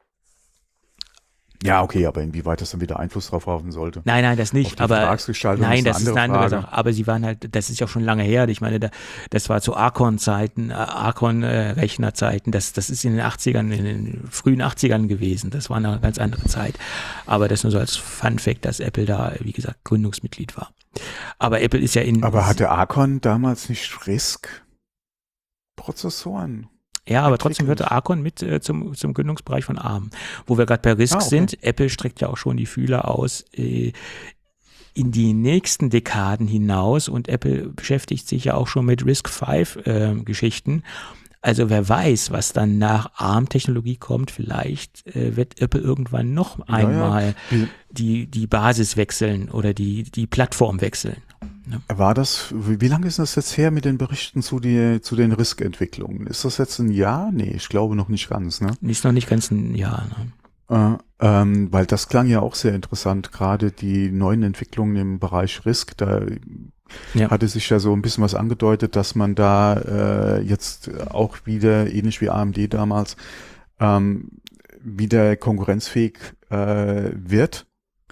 Ja, okay, aber inwieweit das dann wieder Einfluss drauf haben sollte. Nein, das nicht. Auf die Aber Vertragsgestaltung nein, das eine ist eine andere Frage. Sache. Aber sie waren halt, das ist ja auch schon lange her. Ich meine, das war zu Archon-Zeiten, Archon-Rechnerzeiten. Das ist in den 80ern, in den frühen 80ern gewesen. Das war eine ganz andere Zeit. Aber das nur so als Fun-Fact, dass Apple da, wie gesagt, Gründungsmitglied war. Aber Apple ist ja Aber hatte Archon damals nicht RISC-Prozessoren? Ja, aber trotzdem gehörte Archon mit zum Gründungsbereich von ARM. Wo wir gerade bei RISC sind, Apple streckt ja auch schon die Fühler aus in die nächsten Dekaden hinaus und Apple beschäftigt sich ja auch schon mit RISC-V-Geschichten. Also wer weiß, was dann nach ARM-Technologie kommt, vielleicht wird Apple irgendwann noch einmal die Basis wechseln oder die Plattform wechseln. Ja. War das, wie lange ist das jetzt her mit den Berichten zu den RISC-Entwicklungen? Ist das jetzt ein Jahr? Nee, ich glaube noch nicht ganz, ne? Ist noch nicht ganz ein Jahr, ne? Weil das klang ja auch sehr interessant, gerade die neuen Entwicklungen im Bereich RISC, da hatte sich ja so ein bisschen was angedeutet, dass man da jetzt auch wieder, ähnlich wie AMD damals, wieder konkurrenzfähig wird.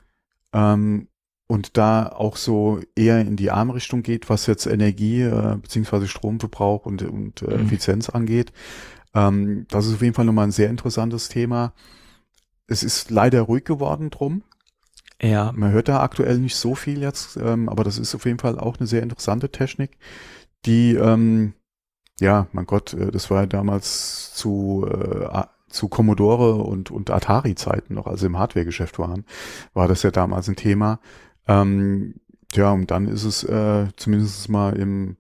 Und da auch so eher in die ARM-Richtung geht, was jetzt Energie beziehungsweise Stromverbrauch und Effizienz angeht. Das ist auf jeden Fall nochmal ein sehr interessantes Thema. Es ist leider ruhig geworden drum. Ja. Man hört da aktuell nicht so viel jetzt, aber das ist auf jeden Fall auch eine sehr interessante Technik, die, mein Gott, das war ja damals zu Commodore und Atari-Zeiten noch, also im Hardware-Geschäft war das ja damals ein Thema. Und dann ist es zumindest mal im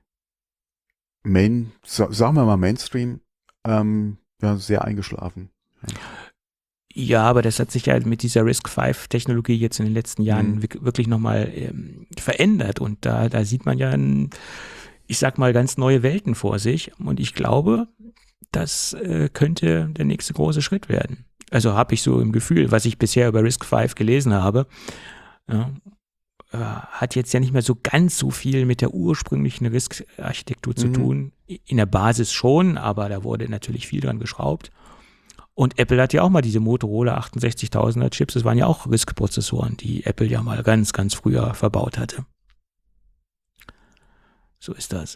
sagen wir mal Mainstream, sehr eingeschlafen. Ja, aber das hat sich ja mit dieser RISC-V-Technologie jetzt in den letzten Jahren wirklich nochmal verändert und da sieht man ja, ich sag mal, ganz neue Welten vor sich und ich glaube, das könnte der nächste große Schritt werden. Also habe ich so im Gefühl, was ich bisher über RISC-V gelesen habe, hat jetzt ja nicht mehr so ganz so viel mit der ursprünglichen RISC-Architektur zu tun. In der Basis schon, aber da wurde natürlich viel dran geschraubt. Und Apple hat ja auch mal diese Motorola 68000er Chips, das waren ja auch RISC-Prozessoren, die Apple ja mal ganz, ganz früher verbaut hatte. So ist das.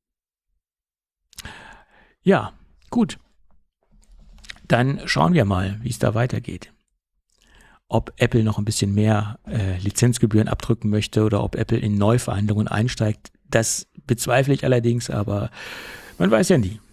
Ja, gut. Dann schauen wir mal, wie es da weitergeht. Ob Apple noch ein bisschen mehr Lizenzgebühren abdrücken möchte oder ob Apple in Neuverhandlungen einsteigt, das bezweifle ich allerdings, aber man weiß ja nie.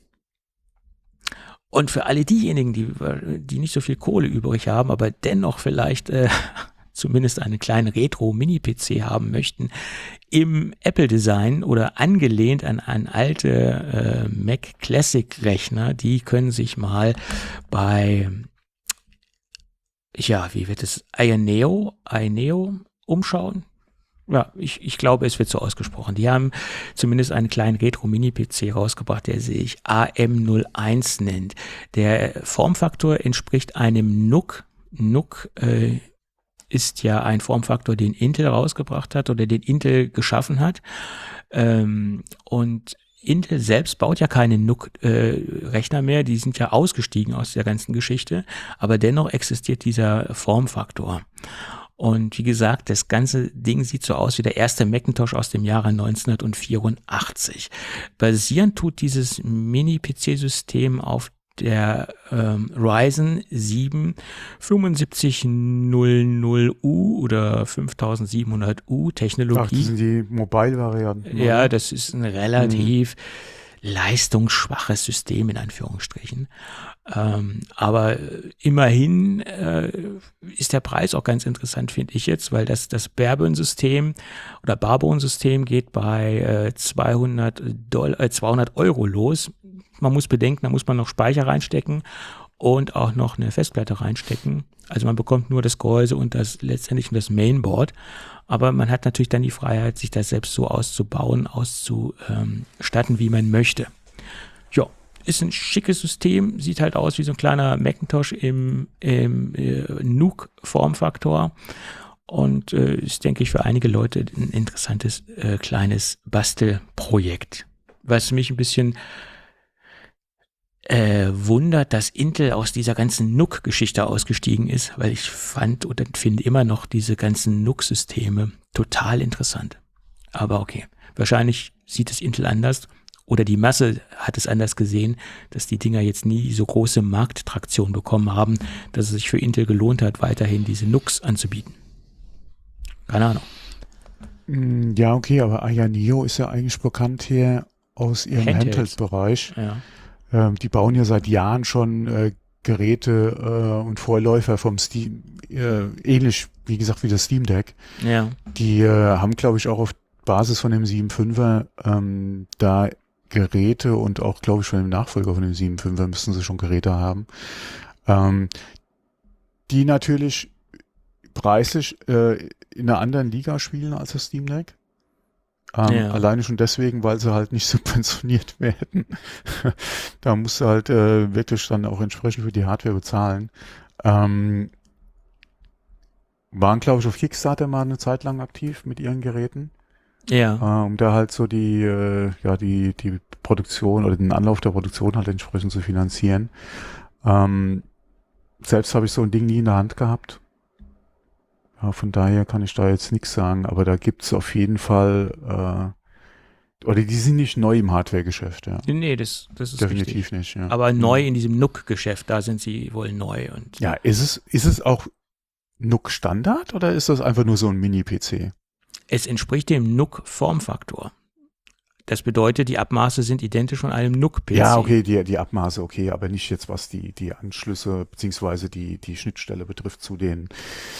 Und für alle diejenigen, die nicht so viel Kohle übrig haben, aber dennoch vielleicht zumindest eine kleine Retro-Mini-PC haben möchten, im Apple-Design oder angelehnt an alte Mac Classic-Rechner, die können sich mal bei, wie wird es, Ayaneo umschauen. Ja, ich glaube, es wird so ausgesprochen. Die haben zumindest einen kleinen Retro-Mini-PC rausgebracht, der sich AM01 nennt. Der Formfaktor entspricht einem NUC. NUC ist ja ein Formfaktor, den Intel rausgebracht hat oder den Intel geschaffen hat. Und Intel selbst baut ja keine NUC-Rechner mehr, die sind ja ausgestiegen aus der ganzen Geschichte, aber dennoch existiert dieser Formfaktor. Und wie gesagt, das ganze Ding sieht so aus wie der erste Macintosh aus dem Jahre 1984. Basierend tut dieses Mini-PC-System auf der Ryzen 7 7500U oder 5700U Technologie. Ach, das sind die Mobile-Varianten. Ja, das ist ein relativ leistungsschwaches System in Anführungsstrichen. Aber immerhin ist der Preis auch ganz interessant, finde ich jetzt, weil das Barbon-System oder Barbon-System geht bei 200 Euro los. Man muss bedenken, da muss man noch Speicher reinstecken und auch noch eine Festplatte reinstecken. Also man bekommt nur das Gehäuse und letztendlich das Mainboard. Aber man hat natürlich dann die Freiheit, sich das selbst so auszubauen, auszustatten, wie man möchte. Ja, ist ein schickes System, sieht halt aus wie so ein kleiner Macintosh im NUC-Formfaktor und ist, denke ich, für einige Leute ein interessantes kleines Bastelprojekt. Was mich ein bisschen wundert, dass Intel aus dieser ganzen NUC-Geschichte ausgestiegen ist, weil ich fand und finde immer noch diese ganzen NUC-Systeme total interessant. Aber okay, wahrscheinlich sieht es Intel anders oder die Masse hat es anders gesehen, dass die Dinger jetzt nie so große Markttraktion bekommen haben, dass es sich für Intel gelohnt hat, weiterhin diese NUCs anzubieten. Keine Ahnung. Ja, okay, aber Aya Neo ist ja eigentlich bekannt hier aus ihrem Handhelds. Handheld-Bereich. Ja. Die bauen ja seit Jahren schon Geräte und Vorläufer vom Steam, ähnlich, wie gesagt, wie das Steam Deck. Ja. Die haben, glaube ich, auch auf Basis von dem 7.5er da Geräte und auch, glaube ich, von dem Nachfolger von dem 7.5er müssten sie schon Geräte haben. Die natürlich preislich in einer anderen Liga spielen als das Steam Deck. Ja. Alleine schon deswegen, weil sie halt nicht subventioniert werden. Da musst du halt wirklich dann auch entsprechend für die Hardware bezahlen. Waren, glaube ich, auf Kickstarter mal eine Zeit lang aktiv mit ihren Geräten, Ja. um da halt so die Produktion oder den Anlauf der Produktion halt entsprechend zu finanzieren. Selbst habe ich so ein Ding nie in der Hand gehabt. Ja, von daher kann ich da jetzt nichts sagen, aber da gibt's auf jeden Fall, oder die sind nicht neu im Hardware-Geschäft, ja. Nee, das ist Definitiv richtig. nicht, ja. Aber neu in diesem NUC-Geschäft, da sind sie wohl neu. Und Ja, ist es auch NUC-Standard oder ist das einfach nur so ein Mini-PC? es entspricht dem NUC-Formfaktor. Das bedeutet, die Abmaße sind identisch von einem NUC-PC. Ja, okay, die Abmaße, okay, aber nicht jetzt, was die Anschlüsse beziehungsweise die Schnittstelle betrifft zu den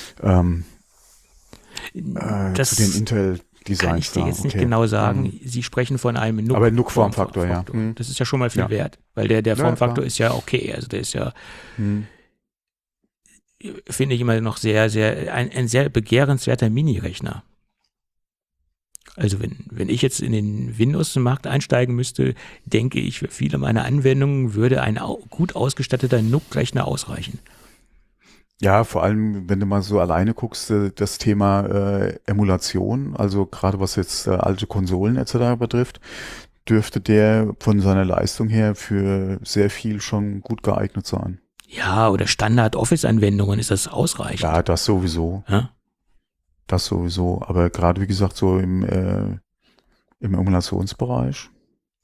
Das zu den Intel-Designs. kann ich dir jetzt nicht okay. genau sagen. Sie sprechen von einem NUC. Aber NUC-Formfaktor, ja. Das ist ja schon mal viel Ja. wert, weil der Ja, Formfaktor klar. ist ja okay. Also der ist ja, Hm. finde ich immer noch sehr, sehr, ein sehr begehrenswerter Mini-Rechner. Also wenn ich jetzt in den Windows-Markt einsteigen müsste, denke ich, für viele meiner Anwendungen würde ein gut ausgestatteter NUC-Rechner ausreichen. Ja, vor allem, wenn du mal so alleine guckst, das Thema Emulation, also gerade was jetzt alte Konsolen etc. betrifft, dürfte der von seiner Leistung her für sehr viel schon gut geeignet sein. Ja, oder Standard-Office-Anwendungen ist das ausreichend. Ja, das sowieso. Ja? Das sowieso. Aber gerade wie gesagt, so im Emulationsbereich.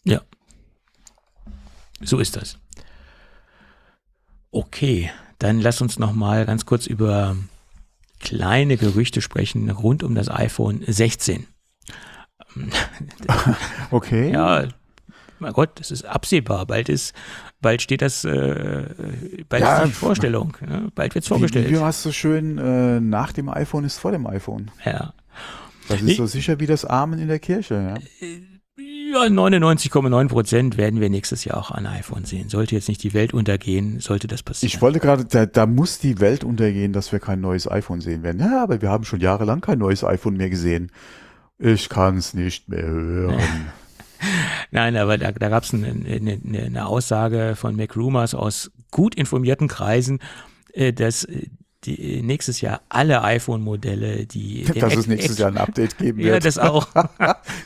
So ist das. Okay, dann lass uns noch mal ganz kurz über kleine Gerüchte sprechen rund um das iPhone 16. Okay. Ja, mein Gott, das ist absehbar. Bald steht das, bald Ja, ist die Vorstellung. Ne? Bald wird's Wie vorgestellt. hast du schön, nach dem iPhone ist vor dem iPhone. Ja. Das ist so sicher wie das Amen in der Kirche, ja. Ja, 99,9% werden wir nächstes Jahr auch ein iPhone sehen. Sollte jetzt nicht die Welt untergehen, sollte das passieren. Ich wollte gerade, da muss die Welt untergehen, dass wir kein neues iPhone sehen werden. Ja, aber wir haben schon jahrelang kein neues iPhone mehr gesehen. Ich kann es nicht mehr hören. Nein, aber da gab es eine Aussage von MacRumors aus gut informierten Kreisen, dass nächstes Jahr alle iPhone-Modelle, die Dass es nächstes Jahr ein Update geben ja, wird. das auch.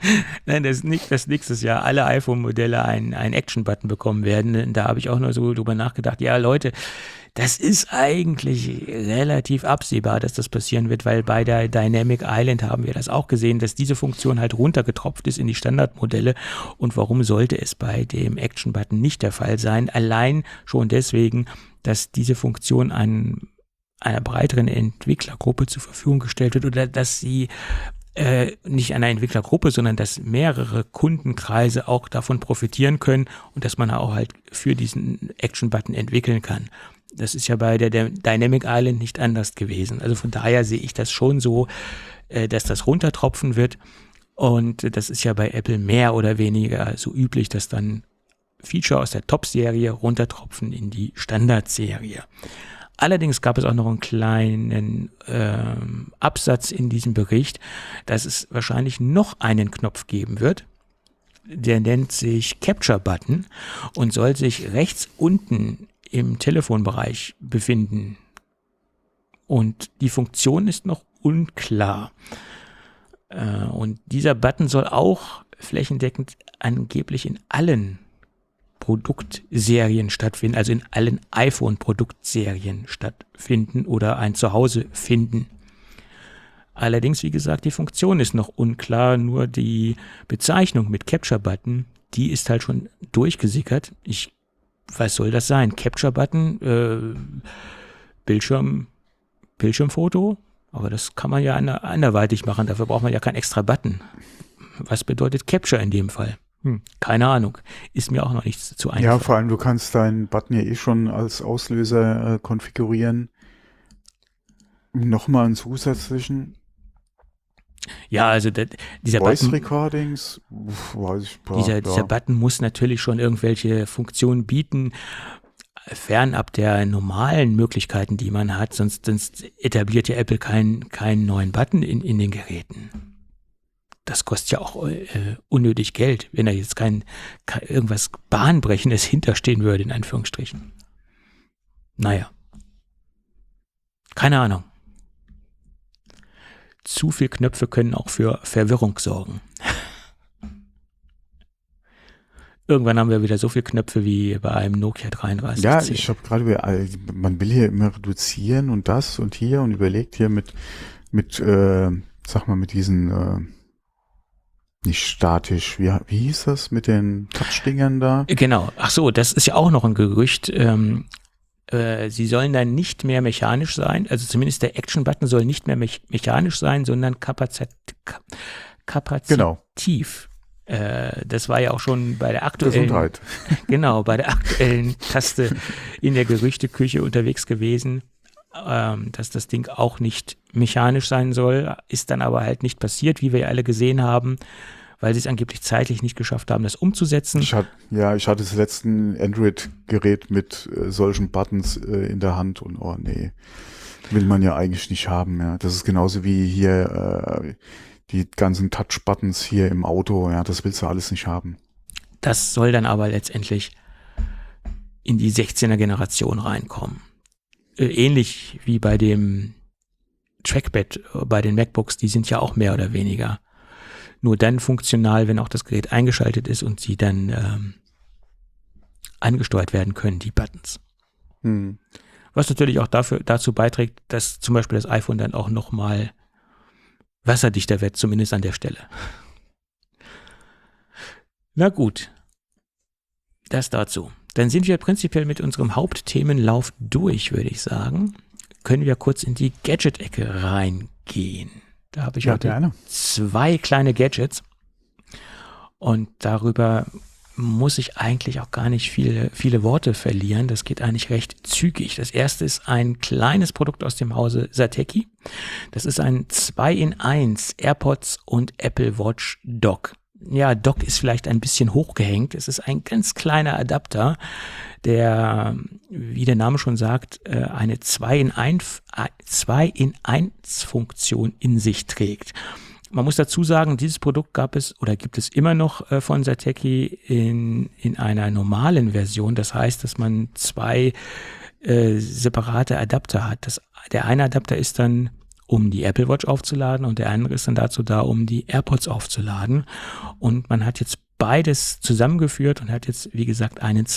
Nein, das ist nicht, dass nächstes Jahr alle iPhone-Modelle einen Action-Button bekommen werden. Da habe ich auch nur so drüber nachgedacht. Ja, Leute, das ist eigentlich relativ absehbar, dass das passieren wird, weil bei der Dynamic Island haben wir das auch gesehen, dass diese Funktion halt runtergetropft ist in die Standardmodelle. Und warum sollte es bei dem Action-Button nicht der Fall sein? Allein schon deswegen, dass diese Funktion einer breiteren Entwicklergruppe zur Verfügung gestellt wird oder dass sie nicht einer Entwicklergruppe, sondern dass mehrere Kundenkreise auch davon profitieren können und dass man auch halt für diesen Action-Button entwickeln kann. Das ist ja bei der Dynamic Island nicht anders gewesen. Also von daher sehe ich das schon so, dass das runtertropfen wird. Und das ist ja bei Apple mehr oder weniger so üblich, dass dann Feature aus der Top-Serie runtertropfen in die Standard-Serie. Allerdings gab es auch noch einen kleinen Absatz in diesem Bericht, dass es wahrscheinlich noch einen Knopf geben wird. Der nennt sich Capture Button und soll sich rechts unten im Telefonbereich befinden. Und die Funktion ist noch unklar. Und dieser Button soll auch flächendeckend angeblich in allen Produktserien stattfinden, also in allen iPhone-Produktserien stattfinden oder ein Zuhause finden. Allerdings, wie gesagt, die Funktion ist noch unklar, nur die Bezeichnung mit Capture-Button, die ist halt schon durchgesickert. Was soll das sein? Capture-Button, Bildschirmfoto, aber das kann man ja anderweitig machen, dafür braucht man ja keinen extra Button. Was bedeutet Capture in dem Fall? Keine Ahnung. Ist mir auch noch nichts zu einfach. Ja, vor allem, du kannst deinen Button ja eh schon als Auslöser konfigurieren. Nochmal einen zusätzlichen. Ja, also dieser Voice Button, Recordings, weiß ich, dieser Button muss natürlich schon irgendwelche Funktionen bieten, fernab der normalen Möglichkeiten, die man hat. Sonst etabliert ja Apple keinen neuen Button in den Geräten. Das kostet ja auch unnötig Geld, wenn da jetzt kein irgendwas Bahnbrechendes hinterstehen würde, in Anführungsstrichen. Naja. Keine Ahnung. Zu viel Knöpfe können auch für Verwirrung sorgen. Irgendwann haben wir wieder so viele Knöpfe wie bei einem Nokia 3310. Ja, ich habe gerade, man will hier immer reduzieren und das und hier und überlegt hier mit diesen nicht statisch, wie hieß das mit den Touchdingern da? Genau, ach so, das ist ja auch noch ein Gerücht. Sie sollen dann nicht mehr mechanisch sein, also zumindest der Action-Button soll nicht mehr mechanisch sein, sondern kapazitiv. Genau. Das war ja auch schon bei der aktuellen, Gesundheit. Genau, bei der aktuellen Taste in der Gerüchteküche unterwegs gewesen, dass das Ding auch nicht mechanisch sein soll, ist dann aber halt nicht passiert, wie wir ja alle gesehen haben, weil sie es angeblich zeitlich nicht geschafft haben, das umzusetzen. Ich hatte das letzte Android-Gerät mit solchen Buttons in der Hand und oh nee, will man ja eigentlich nicht haben. Ja. Das ist genauso wie hier die ganzen Touch-Buttons hier im Auto. Ja, das willst du alles nicht haben. Das soll dann aber letztendlich in die 16er Generation reinkommen. Ähnlich wie bei dem Trackpad bei den MacBooks, die sind ja auch mehr oder weniger nur dann funktional, wenn auch das Gerät eingeschaltet ist und sie dann angesteuert werden können, die Buttons. Was natürlich auch dazu beiträgt, dass zum Beispiel das iPhone dann auch nochmal wasserdichter wird, zumindest an der Stelle. Na gut, das dazu. Dann sind wir prinzipiell mit unserem Hauptthemenlauf durch, würde ich sagen. Können wir kurz in die Gadget-Ecke reingehen. Da habe ich heute 2 kleine Gadgets und darüber muss ich eigentlich auch gar nicht viele Worte verlieren. Das geht eigentlich recht zügig. Das erste ist ein kleines Produkt aus dem Hause Satechi. Das ist ein 2-in-1 AirPods und Apple Watch Dock. Ja, Dock ist vielleicht ein bisschen hochgehängt. Es ist ein ganz kleiner Adapter, der, wie der Name schon sagt, eine 2-in-1-Funktion in sich trägt. Man muss dazu sagen, dieses Produkt gibt es immer noch von Satechi in einer normalen Version. Das heißt, dass man 2 separate Adapter hat. Der eine Adapter ist dann um die Apple Watch aufzuladen, und der andere ist dann dazu da, um die AirPods aufzuladen. Und man hat jetzt beides zusammengeführt und hat jetzt, wie gesagt, einen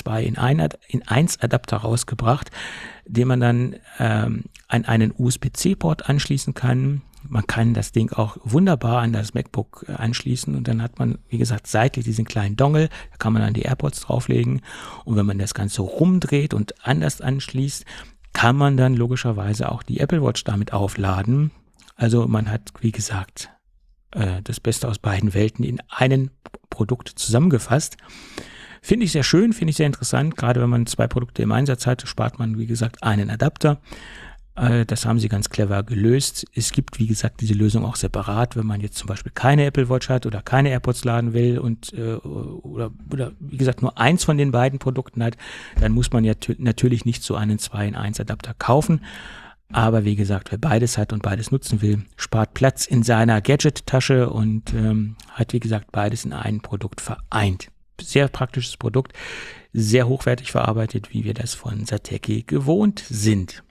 2-in-1 Adapter rausgebracht, den man dann an einen USB-C-Port anschließen kann. Man kann das Ding auch wunderbar an das MacBook anschließen, und dann hat man, wie gesagt, seitlich diesen kleinen Dongle, da kann man dann die AirPods drauflegen, und wenn man das Ganze rumdreht und anders anschließt, kann man dann logischerweise auch die Apple Watch damit aufladen. Also man hat, wie gesagt, das Beste aus beiden Welten in einem Produkt zusammengefasst. Finde ich sehr schön, finde ich sehr interessant. Gerade wenn man 2 Produkte im Einsatz hat, spart man, wie gesagt, einen Adapter. Das haben sie ganz clever gelöst. Es gibt, wie gesagt, diese Lösung auch separat, wenn man jetzt zum Beispiel keine Apple Watch hat oder keine AirPods laden will und oder wie gesagt nur eins von den beiden Produkten hat, dann muss man ja natürlich nicht so einen 2-in-1 Adapter kaufen. Aber wie gesagt, wer beides hat und beides nutzen will, spart Platz in seiner Gadget-Tasche und hat, wie gesagt, beides in einem Produkt vereint. Sehr praktisches Produkt, sehr hochwertig verarbeitet, wie wir das von Satechi gewohnt sind.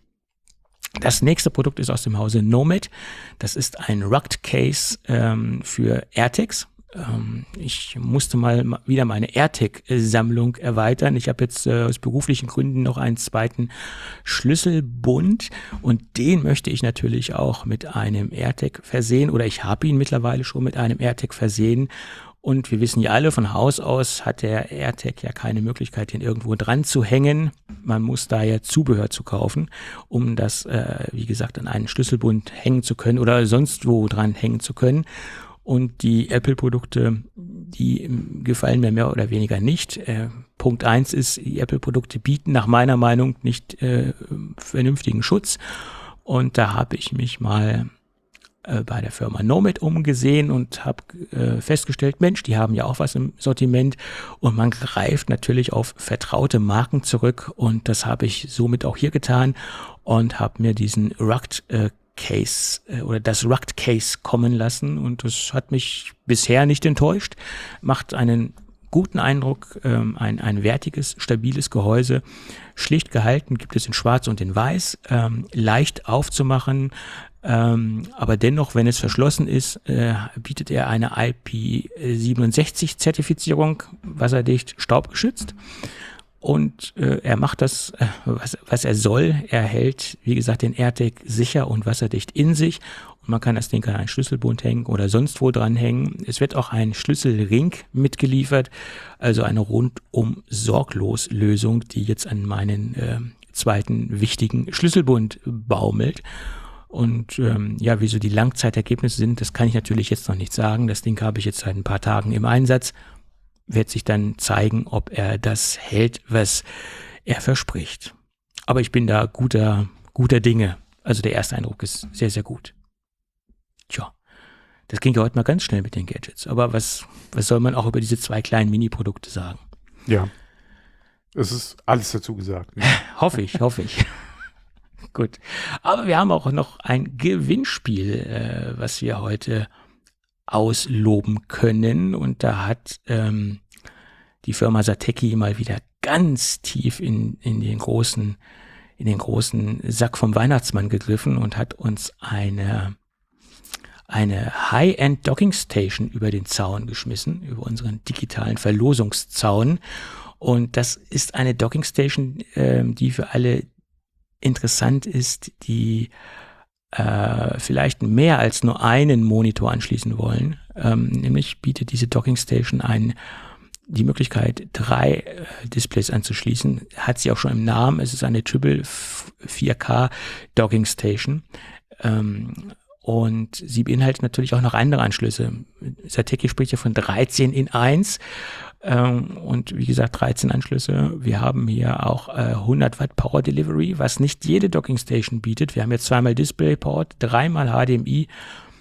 Das nächste Produkt ist aus dem Hause Nomad. Das ist ein Rugged Case für AirTags. Ich musste mal wieder meine AirTag-Sammlung erweitern. Ich habe jetzt aus beruflichen Gründen noch einen zweiten Schlüsselbund, und den möchte ich natürlich auch mit einem AirTag versehen, oder ich habe ihn mittlerweile schon mit einem AirTag versehen. Und wir wissen ja alle, von Haus aus hat der AirTag ja keine Möglichkeit, den irgendwo dran zu hängen. Man muss da ja Zubehör zu kaufen, um das, wie gesagt, an einen Schlüsselbund hängen zu können oder sonst wo dran hängen zu können. Und die Apple-Produkte, die gefallen mir mehr oder weniger nicht. Punkt 1 ist, die Apple-Produkte bieten nach meiner Meinung nicht vernünftigen Schutz. Und da habe ich mich mal bei der Firma Nomad umgesehen und habe festgestellt, Mensch, die haben ja auch was im Sortiment, und man greift natürlich auf vertraute Marken zurück, und das habe ich somit auch hier getan und habe mir diesen Rugged Case oder das Rugged Case kommen lassen, und das hat mich bisher nicht enttäuscht, macht einen guten Eindruck, ein wertiges, stabiles Gehäuse, schlicht gehalten, gibt es in Schwarz und in Weiß, leicht aufzumachen, aber dennoch, wenn es verschlossen ist, bietet er eine IP67-Zertifizierung, wasserdicht, staubgeschützt. Und er macht das, was er soll. Er hält, wie gesagt, den AirTag sicher und wasserdicht in sich. Und man kann das Ding an einen Schlüsselbund hängen oder sonst wo dran hängen. Es wird auch ein Schlüsselring mitgeliefert, also eine rundum sorglos Lösung, die jetzt an meinen zweiten wichtigen Schlüsselbund baumelt. Und ja, wie so die Langzeitergebnisse sind, das kann ich natürlich jetzt noch nicht sagen. Das Ding habe ich jetzt seit ein paar Tagen im Einsatz. Wird sich dann zeigen, ob er das hält, was er verspricht. Aber ich bin da guter Dinge. Also der erste Eindruck ist sehr, sehr gut. Tja, das ging ja heute mal ganz schnell mit den Gadgets. Aber was soll man auch über diese 2 kleinen Mini-Produkte sagen? Ja, es ist alles dazu gesagt. Ne? Hoffe ich. Gut. Aber wir haben auch noch ein Gewinnspiel, was wir heute ausloben können, und da hat die Firma Satechi mal wieder ganz tief in den großen Sack vom Weihnachtsmann gegriffen und hat uns eine High-End Docking Station über den Zaun geschmissen, über unseren digitalen Verlosungszaun, und das ist eine Docking Station, die für alle interessant ist, die vielleicht mehr als nur einen Monitor anschließen wollen. Nämlich bietet diese Docking Station die Möglichkeit, 3 Displays anzuschließen. Hat sie auch schon im Namen. Es ist eine Triple 4K Docking Station. Und sie beinhaltet natürlich auch noch andere Anschlüsse. Satechi spricht ja von 13 in 1. Und wie gesagt, 13 Anschlüsse. Wir haben hier auch 100 Watt Power Delivery, was nicht jede Docking Station bietet. Wir haben jetzt 2-mal DisplayPort, 3-mal HDMI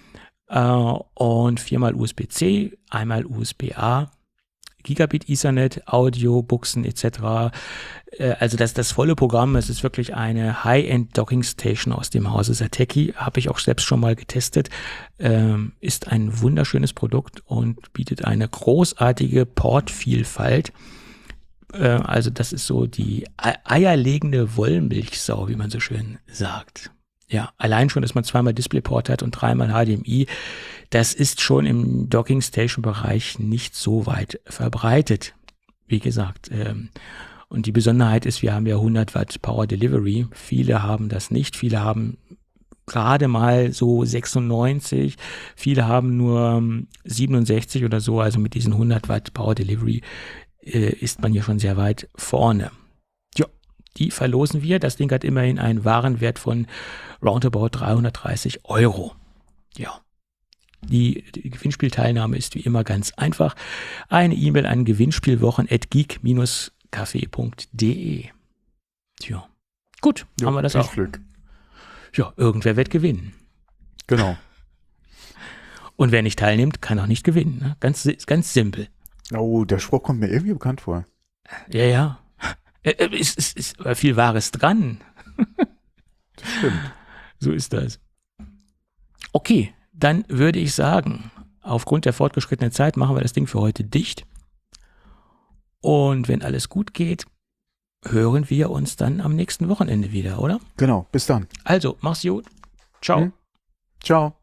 und 4-mal USB-C, 1-mal USB-A, Gigabit Ethernet, Audio, Buchsen etc. Also das volle Programm. Es ist wirklich eine High-End Docking Station aus dem Hause Satechi. Habe ich auch selbst schon mal getestet. Ist ein wunderschönes Produkt und bietet eine großartige Portvielfalt. Also das ist so die eierlegende Wollmilchsau, wie man so schön sagt. Ja, allein schon, dass man 2-mal DisplayPort hat und 3-mal HDMI, das ist schon im Docking-Station-Bereich nicht so weit verbreitet. Wie gesagt, und die Besonderheit ist, wir haben ja 100 Watt Power Delivery. Viele haben das nicht. Viele haben gerade mal so 96. Viele haben nur 67 oder so. Also mit diesen 100 Watt Power Delivery ist man hier schon sehr weit vorne. Ja, die verlosen wir. Das Ding hat immerhin einen Warenwert von roundabout 330 €. Ja. Die Gewinnspielteilnahme ist wie immer ganz einfach. Eine E-Mail an gewinnspielwochen@geek-café.de. Tja, gut, haben wir das auch. Glück. Ja, irgendwer wird gewinnen. Genau. Und wer nicht teilnimmt, kann auch nicht gewinnen. Ne? Ganz simpel. Oh, der Spruch kommt mir irgendwie bekannt vor. Ja. Ist viel Wahres dran. Das stimmt. So ist das. Okay, dann würde ich sagen, aufgrund der fortgeschrittenen Zeit machen wir das Ding für heute dicht. Und wenn alles gut geht, hören wir uns dann am nächsten Wochenende wieder, oder? Genau, bis dann. Also, mach's gut. Ciao. Ciao.